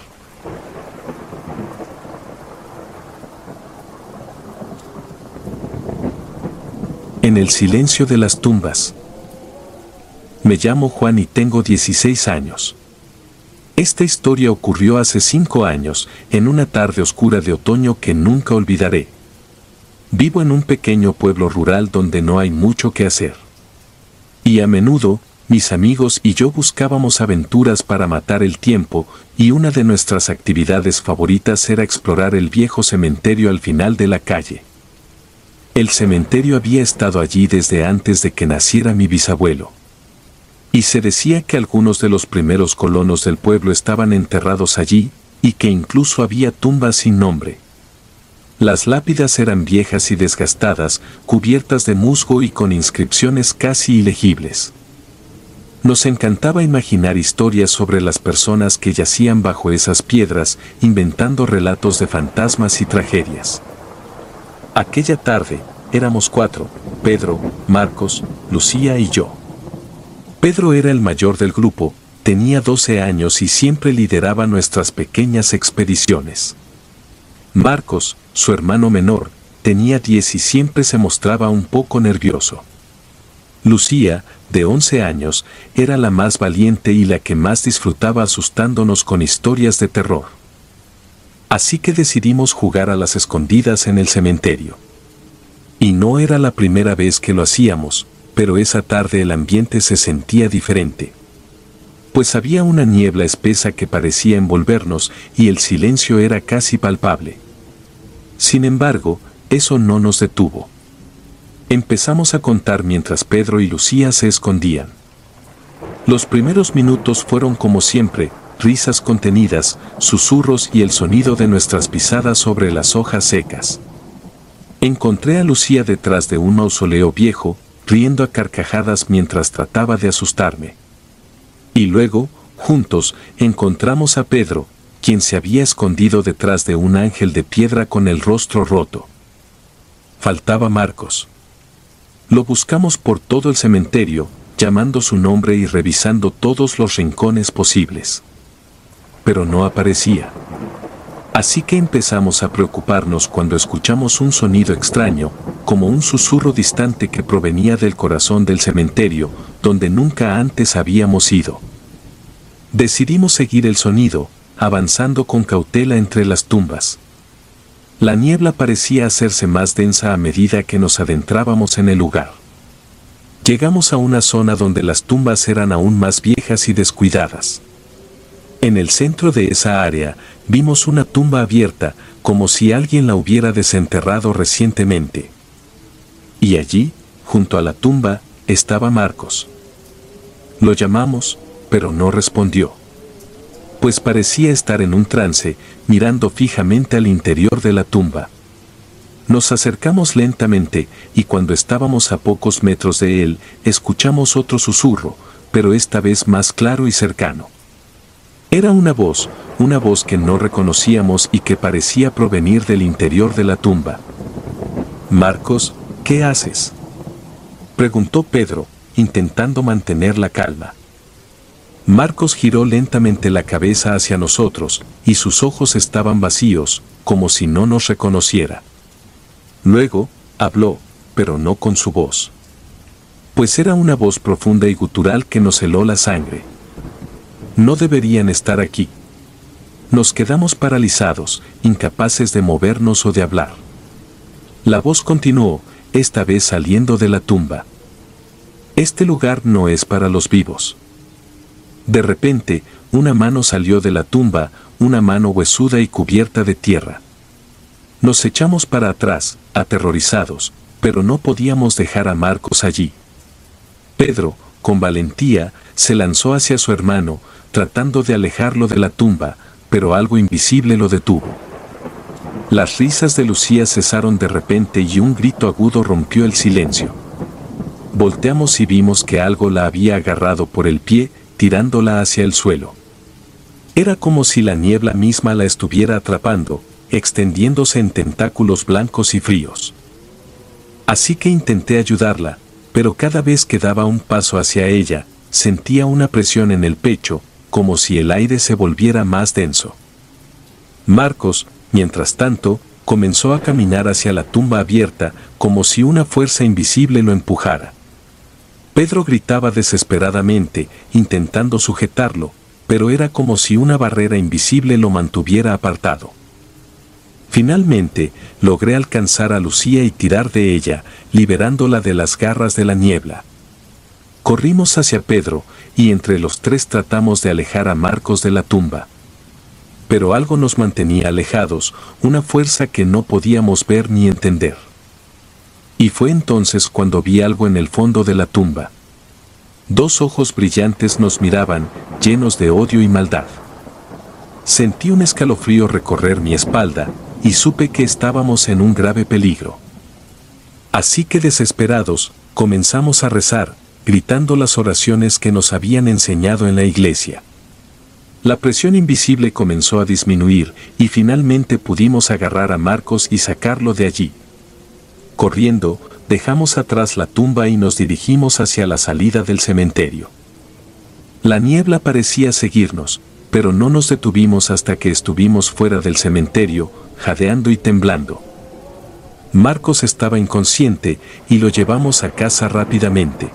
En el silencio de las tumbas. Me llamo Juan y tengo dieciséis años. Esta historia ocurrió hace cinco años, en una tarde oscura de otoño que nunca olvidaré. Vivo en un pequeño pueblo rural donde no hay mucho que hacer. Y a menudo, mis amigos y yo buscábamos aventuras para matar el tiempo, y una de nuestras actividades favoritas era explorar el viejo cementerio al final de la calle. El cementerio había estado allí desde antes de que naciera mi bisabuelo. Y se decía que algunos de los primeros colonos del pueblo estaban enterrados allí, y que incluso había tumbas sin nombre. Las lápidas eran viejas y desgastadas, cubiertas de musgo y con inscripciones casi ilegibles. Nos encantaba imaginar historias sobre las personas que yacían bajo esas piedras, inventando relatos de fantasmas y tragedias. Aquella tarde, éramos cuatro, Pedro, Marcos, Lucía y yo. Pedro era el mayor del grupo, tenía doce años y siempre lideraba nuestras pequeñas expediciones. Marcos, su hermano menor, tenía diez y siempre se mostraba un poco nervioso. Lucía, de once años, era la más valiente y la que más disfrutaba asustándonos con historias de terror. Así que decidimos jugar a las escondidas en el cementerio. Y no era la primera vez que lo hacíamos, pero esa tarde el ambiente se sentía diferente. pues había una niebla espesa que parecía envolvernos y el silencio era casi palpable. Sin embargo, eso no nos detuvo. Empezamos a contar mientras Pedro y Lucía se escondían. Los primeros minutos fueron como siempre, risas contenidas, susurros y el sonido de nuestras pisadas sobre las hojas secas. Encontré a Lucía detrás de un mausoleo viejo, riendo a carcajadas mientras trataba de asustarme. Y luego, juntos, encontramos a Pedro, quien se había escondido detrás de un ángel de piedra con el rostro roto. Faltaba Marcos. Lo buscamos por todo el cementerio, llamando su nombre y revisando todos los rincones posibles. Pero no aparecía. Así que empezamos a preocuparnos cuando escuchamos un sonido extraño, como un susurro distante que provenía del corazón del cementerio, donde nunca antes habíamos ido. Decidimos seguir el sonido, avanzando con cautela entre las tumbas. La niebla parecía hacerse más densa a medida que nos adentrábamos en el lugar. Llegamos a una zona donde las tumbas eran aún más viejas y descuidadas. En el centro de esa área, vimos una tumba abierta, como si alguien la hubiera desenterrado recientemente. Y allí, junto a la tumba, estaba Marcos. Lo llamamos, pero no respondió. Pues parecía estar en un trance, mirando fijamente al interior de la tumba. Nos acercamos lentamente, y cuando estábamos a pocos metros de él, escuchamos otro susurro, pero esta vez más claro y cercano. Era una voz, una voz que no reconocíamos y que parecía provenir del interior de la tumba. «Marcos, ¿qué haces?», preguntó Pedro, intentando mantener la calma. Marcos giró lentamente la cabeza hacia nosotros, y sus ojos estaban vacíos, como si no nos reconociera. Luego, habló, pero no con su voz. Pues era una voz profunda y gutural que nos heló la sangre. No deberían estar aquí. Nos quedamos paralizados, incapaces de movernos o de hablar. La voz continuó, esta vez saliendo de la tumba. Este lugar no es para los vivos. De repente, una mano salió de la tumba, una mano huesuda y cubierta de tierra. Nos echamos para atrás, aterrorizados, pero no podíamos dejar a Marcos allí. Pedro, con valentía, se lanzó hacia su hermano, tratando de alejarlo de la tumba, pero algo invisible lo detuvo. Las risas de Lucía cesaron de repente y un grito agudo rompió el silencio. Volteamos y vimos que algo la había agarrado por el pie, tirándola hacia el suelo. Era como si la niebla misma la estuviera atrapando, extendiéndose en tentáculos blancos y fríos. Así que intenté ayudarla, pero cada vez que daba un paso hacia ella, sentía una presión en el pecho, como si el aire se volviera más denso. Marcos, mientras tanto, comenzó a caminar hacia la tumba abierta, como si una fuerza invisible lo empujara. Pedro gritaba desesperadamente, intentando sujetarlo, pero era como si una barrera invisible lo mantuviera apartado. Finalmente, logré alcanzar a Lucía y tirar de ella, liberándola de las garras de la niebla. Corrimos hacia Pedro, y entre los tres tratamos de alejar a Marcos de la tumba. Pero algo nos mantenía alejados, una fuerza que no podíamos ver ni entender. Y fue entonces cuando vi algo en el fondo de la tumba. Dos ojos brillantes nos miraban, llenos de odio y maldad. Sentí un escalofrío recorrer mi espalda, y supe que estábamos en un grave peligro. Así que desesperados, comenzamos a rezar, gritando las oraciones que nos habían enseñado en la iglesia. La presión invisible comenzó a disminuir, y finalmente pudimos agarrar a Marcos y sacarlo de allí. Corriendo, dejamos atrás la tumba y nos dirigimos hacia la salida del cementerio. La niebla parecía seguirnos, pero no nos detuvimos hasta que estuvimos fuera del cementerio, jadeando y temblando. Marcos estaba inconsciente y lo llevamos a casa rápidamente.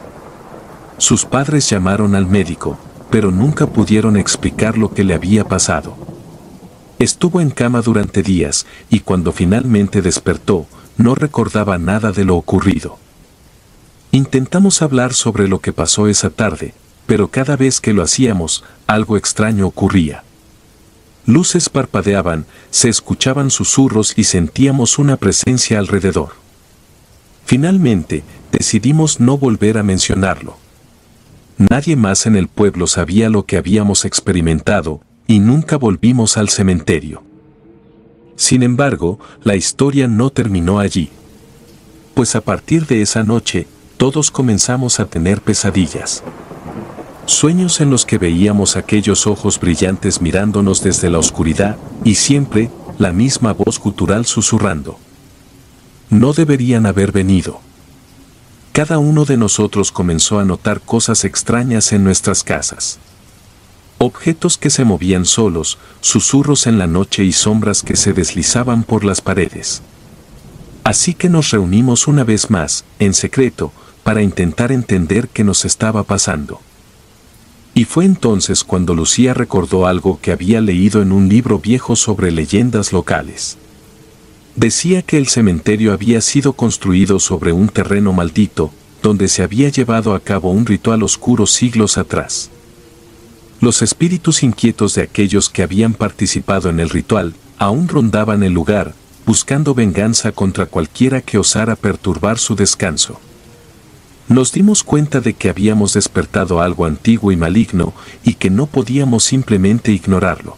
Sus padres llamaron al médico, pero nunca pudieron explicar lo que le había pasado. Estuvo en cama durante días y cuando finalmente despertó, no recordaba nada de lo ocurrido. Intentamos hablar sobre lo que pasó esa tarde, pero cada vez que lo hacíamos, algo extraño ocurría. Luces parpadeaban, se escuchaban susurros y sentíamos una presencia alrededor. Finalmente, decidimos no volver a mencionarlo. Nadie más en el pueblo sabía lo que habíamos experimentado, y nunca volvimos al cementerio. Sin embargo, la historia no terminó allí. Pues a partir de esa noche, todos comenzamos a tener pesadillas. Sueños en los que veíamos aquellos ojos brillantes mirándonos desde la oscuridad, y siempre, la misma voz gutural susurrando. No deberían haber venido. Cada uno de nosotros comenzó a notar cosas extrañas en nuestras casas. Objetos que se movían solos, susurros en la noche y sombras que se deslizaban por las paredes. Así que nos reunimos una vez más, en secreto, para intentar entender qué nos estaba pasando. Y fue entonces cuando Lucía recordó algo que había leído en un libro viejo sobre leyendas locales. Decía que el cementerio había sido construido sobre un terreno maldito, donde se había llevado a cabo un ritual oscuro siglos atrás. Los espíritus inquietos de aquellos que habían participado en el ritual aún rondaban el lugar, buscando venganza contra cualquiera que osara perturbar su descanso. Nos dimos cuenta de que habíamos despertado algo antiguo y maligno y que no podíamos simplemente ignorarlo.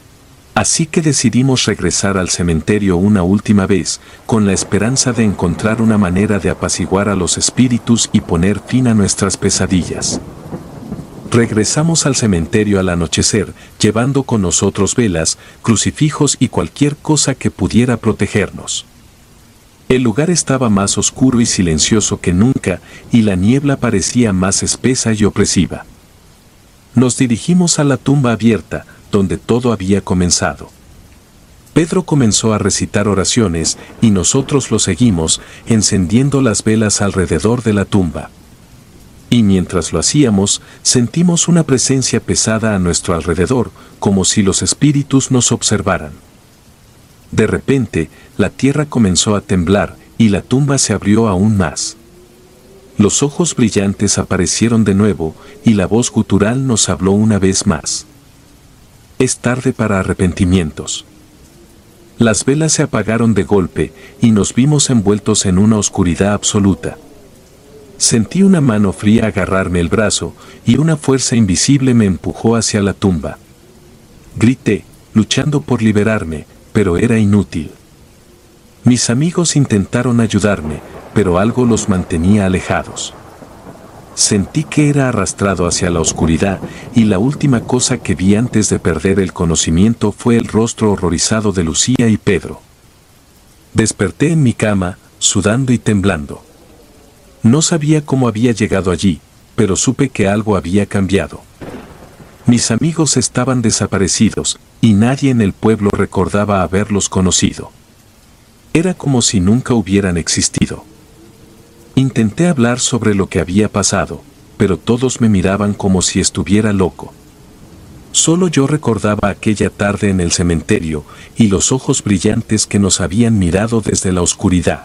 Así que decidimos regresar al cementerio una última vez, con la esperanza de encontrar una manera de apaciguar a los espíritus y poner fin a nuestras pesadillas. Regresamos al cementerio al anochecer, llevando con nosotros velas, crucifijos y cualquier cosa que pudiera protegernos. El lugar estaba más oscuro y silencioso que nunca, y la niebla parecía más espesa y opresiva. Nos dirigimos a la tumba abierta, donde todo había comenzado. Pedro comenzó a recitar oraciones, y nosotros lo seguimos, encendiendo las velas alrededor de la tumba. Y mientras lo hacíamos, sentimos una presencia pesada a nuestro alrededor, como si los espíritus nos observaran. De repente, la tierra comenzó a temblar, y la tumba se abrió aún más. Los ojos brillantes aparecieron de nuevo, y la voz gutural nos habló una vez más. Es tarde para arrepentimientos. Las velas se apagaron de golpe, y nos vimos envueltos en una oscuridad absoluta. Sentí una mano fría agarrarme el brazo, y una fuerza invisible me empujó hacia la tumba. Grité, luchando por liberarme, pero era inútil. Mis amigos intentaron ayudarme, pero algo los mantenía alejados. Sentí que era arrastrado hacia la oscuridad, y la última cosa que vi antes de perder el conocimiento fue el rostro horrorizado de Lucía y Pedro. Desperté en mi cama, sudando y temblando. No sabía cómo había llegado allí, pero supe que algo había cambiado. Mis amigos estaban desaparecidos, y nadie en el pueblo recordaba haberlos conocido. Era como si nunca hubieran existido. Intenté hablar sobre lo que había pasado, pero todos me miraban como si estuviera loco. Solo yo recordaba aquella tarde en el cementerio y los ojos brillantes que nos habían mirado desde la oscuridad.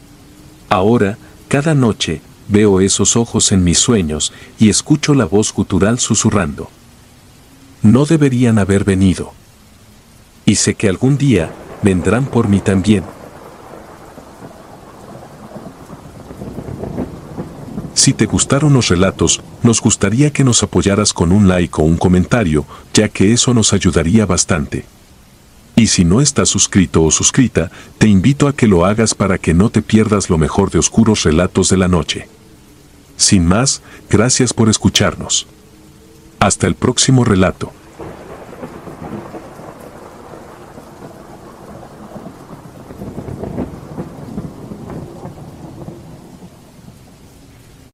Ahora, cada noche, veo esos ojos en mis sueños y escucho la voz gutural susurrando. No deberían haber venido. Y sé que algún día, vendrán por mí también. Si te gustaron los relatos, nos gustaría que nos apoyaras con un like o un comentario, ya que eso nos ayudaría bastante. Y si no estás suscrito o suscrita, te invito a que lo hagas para que no te pierdas lo mejor de Oscuros Relatos de la Noche. Sin más, gracias por escucharnos. Hasta el próximo relato.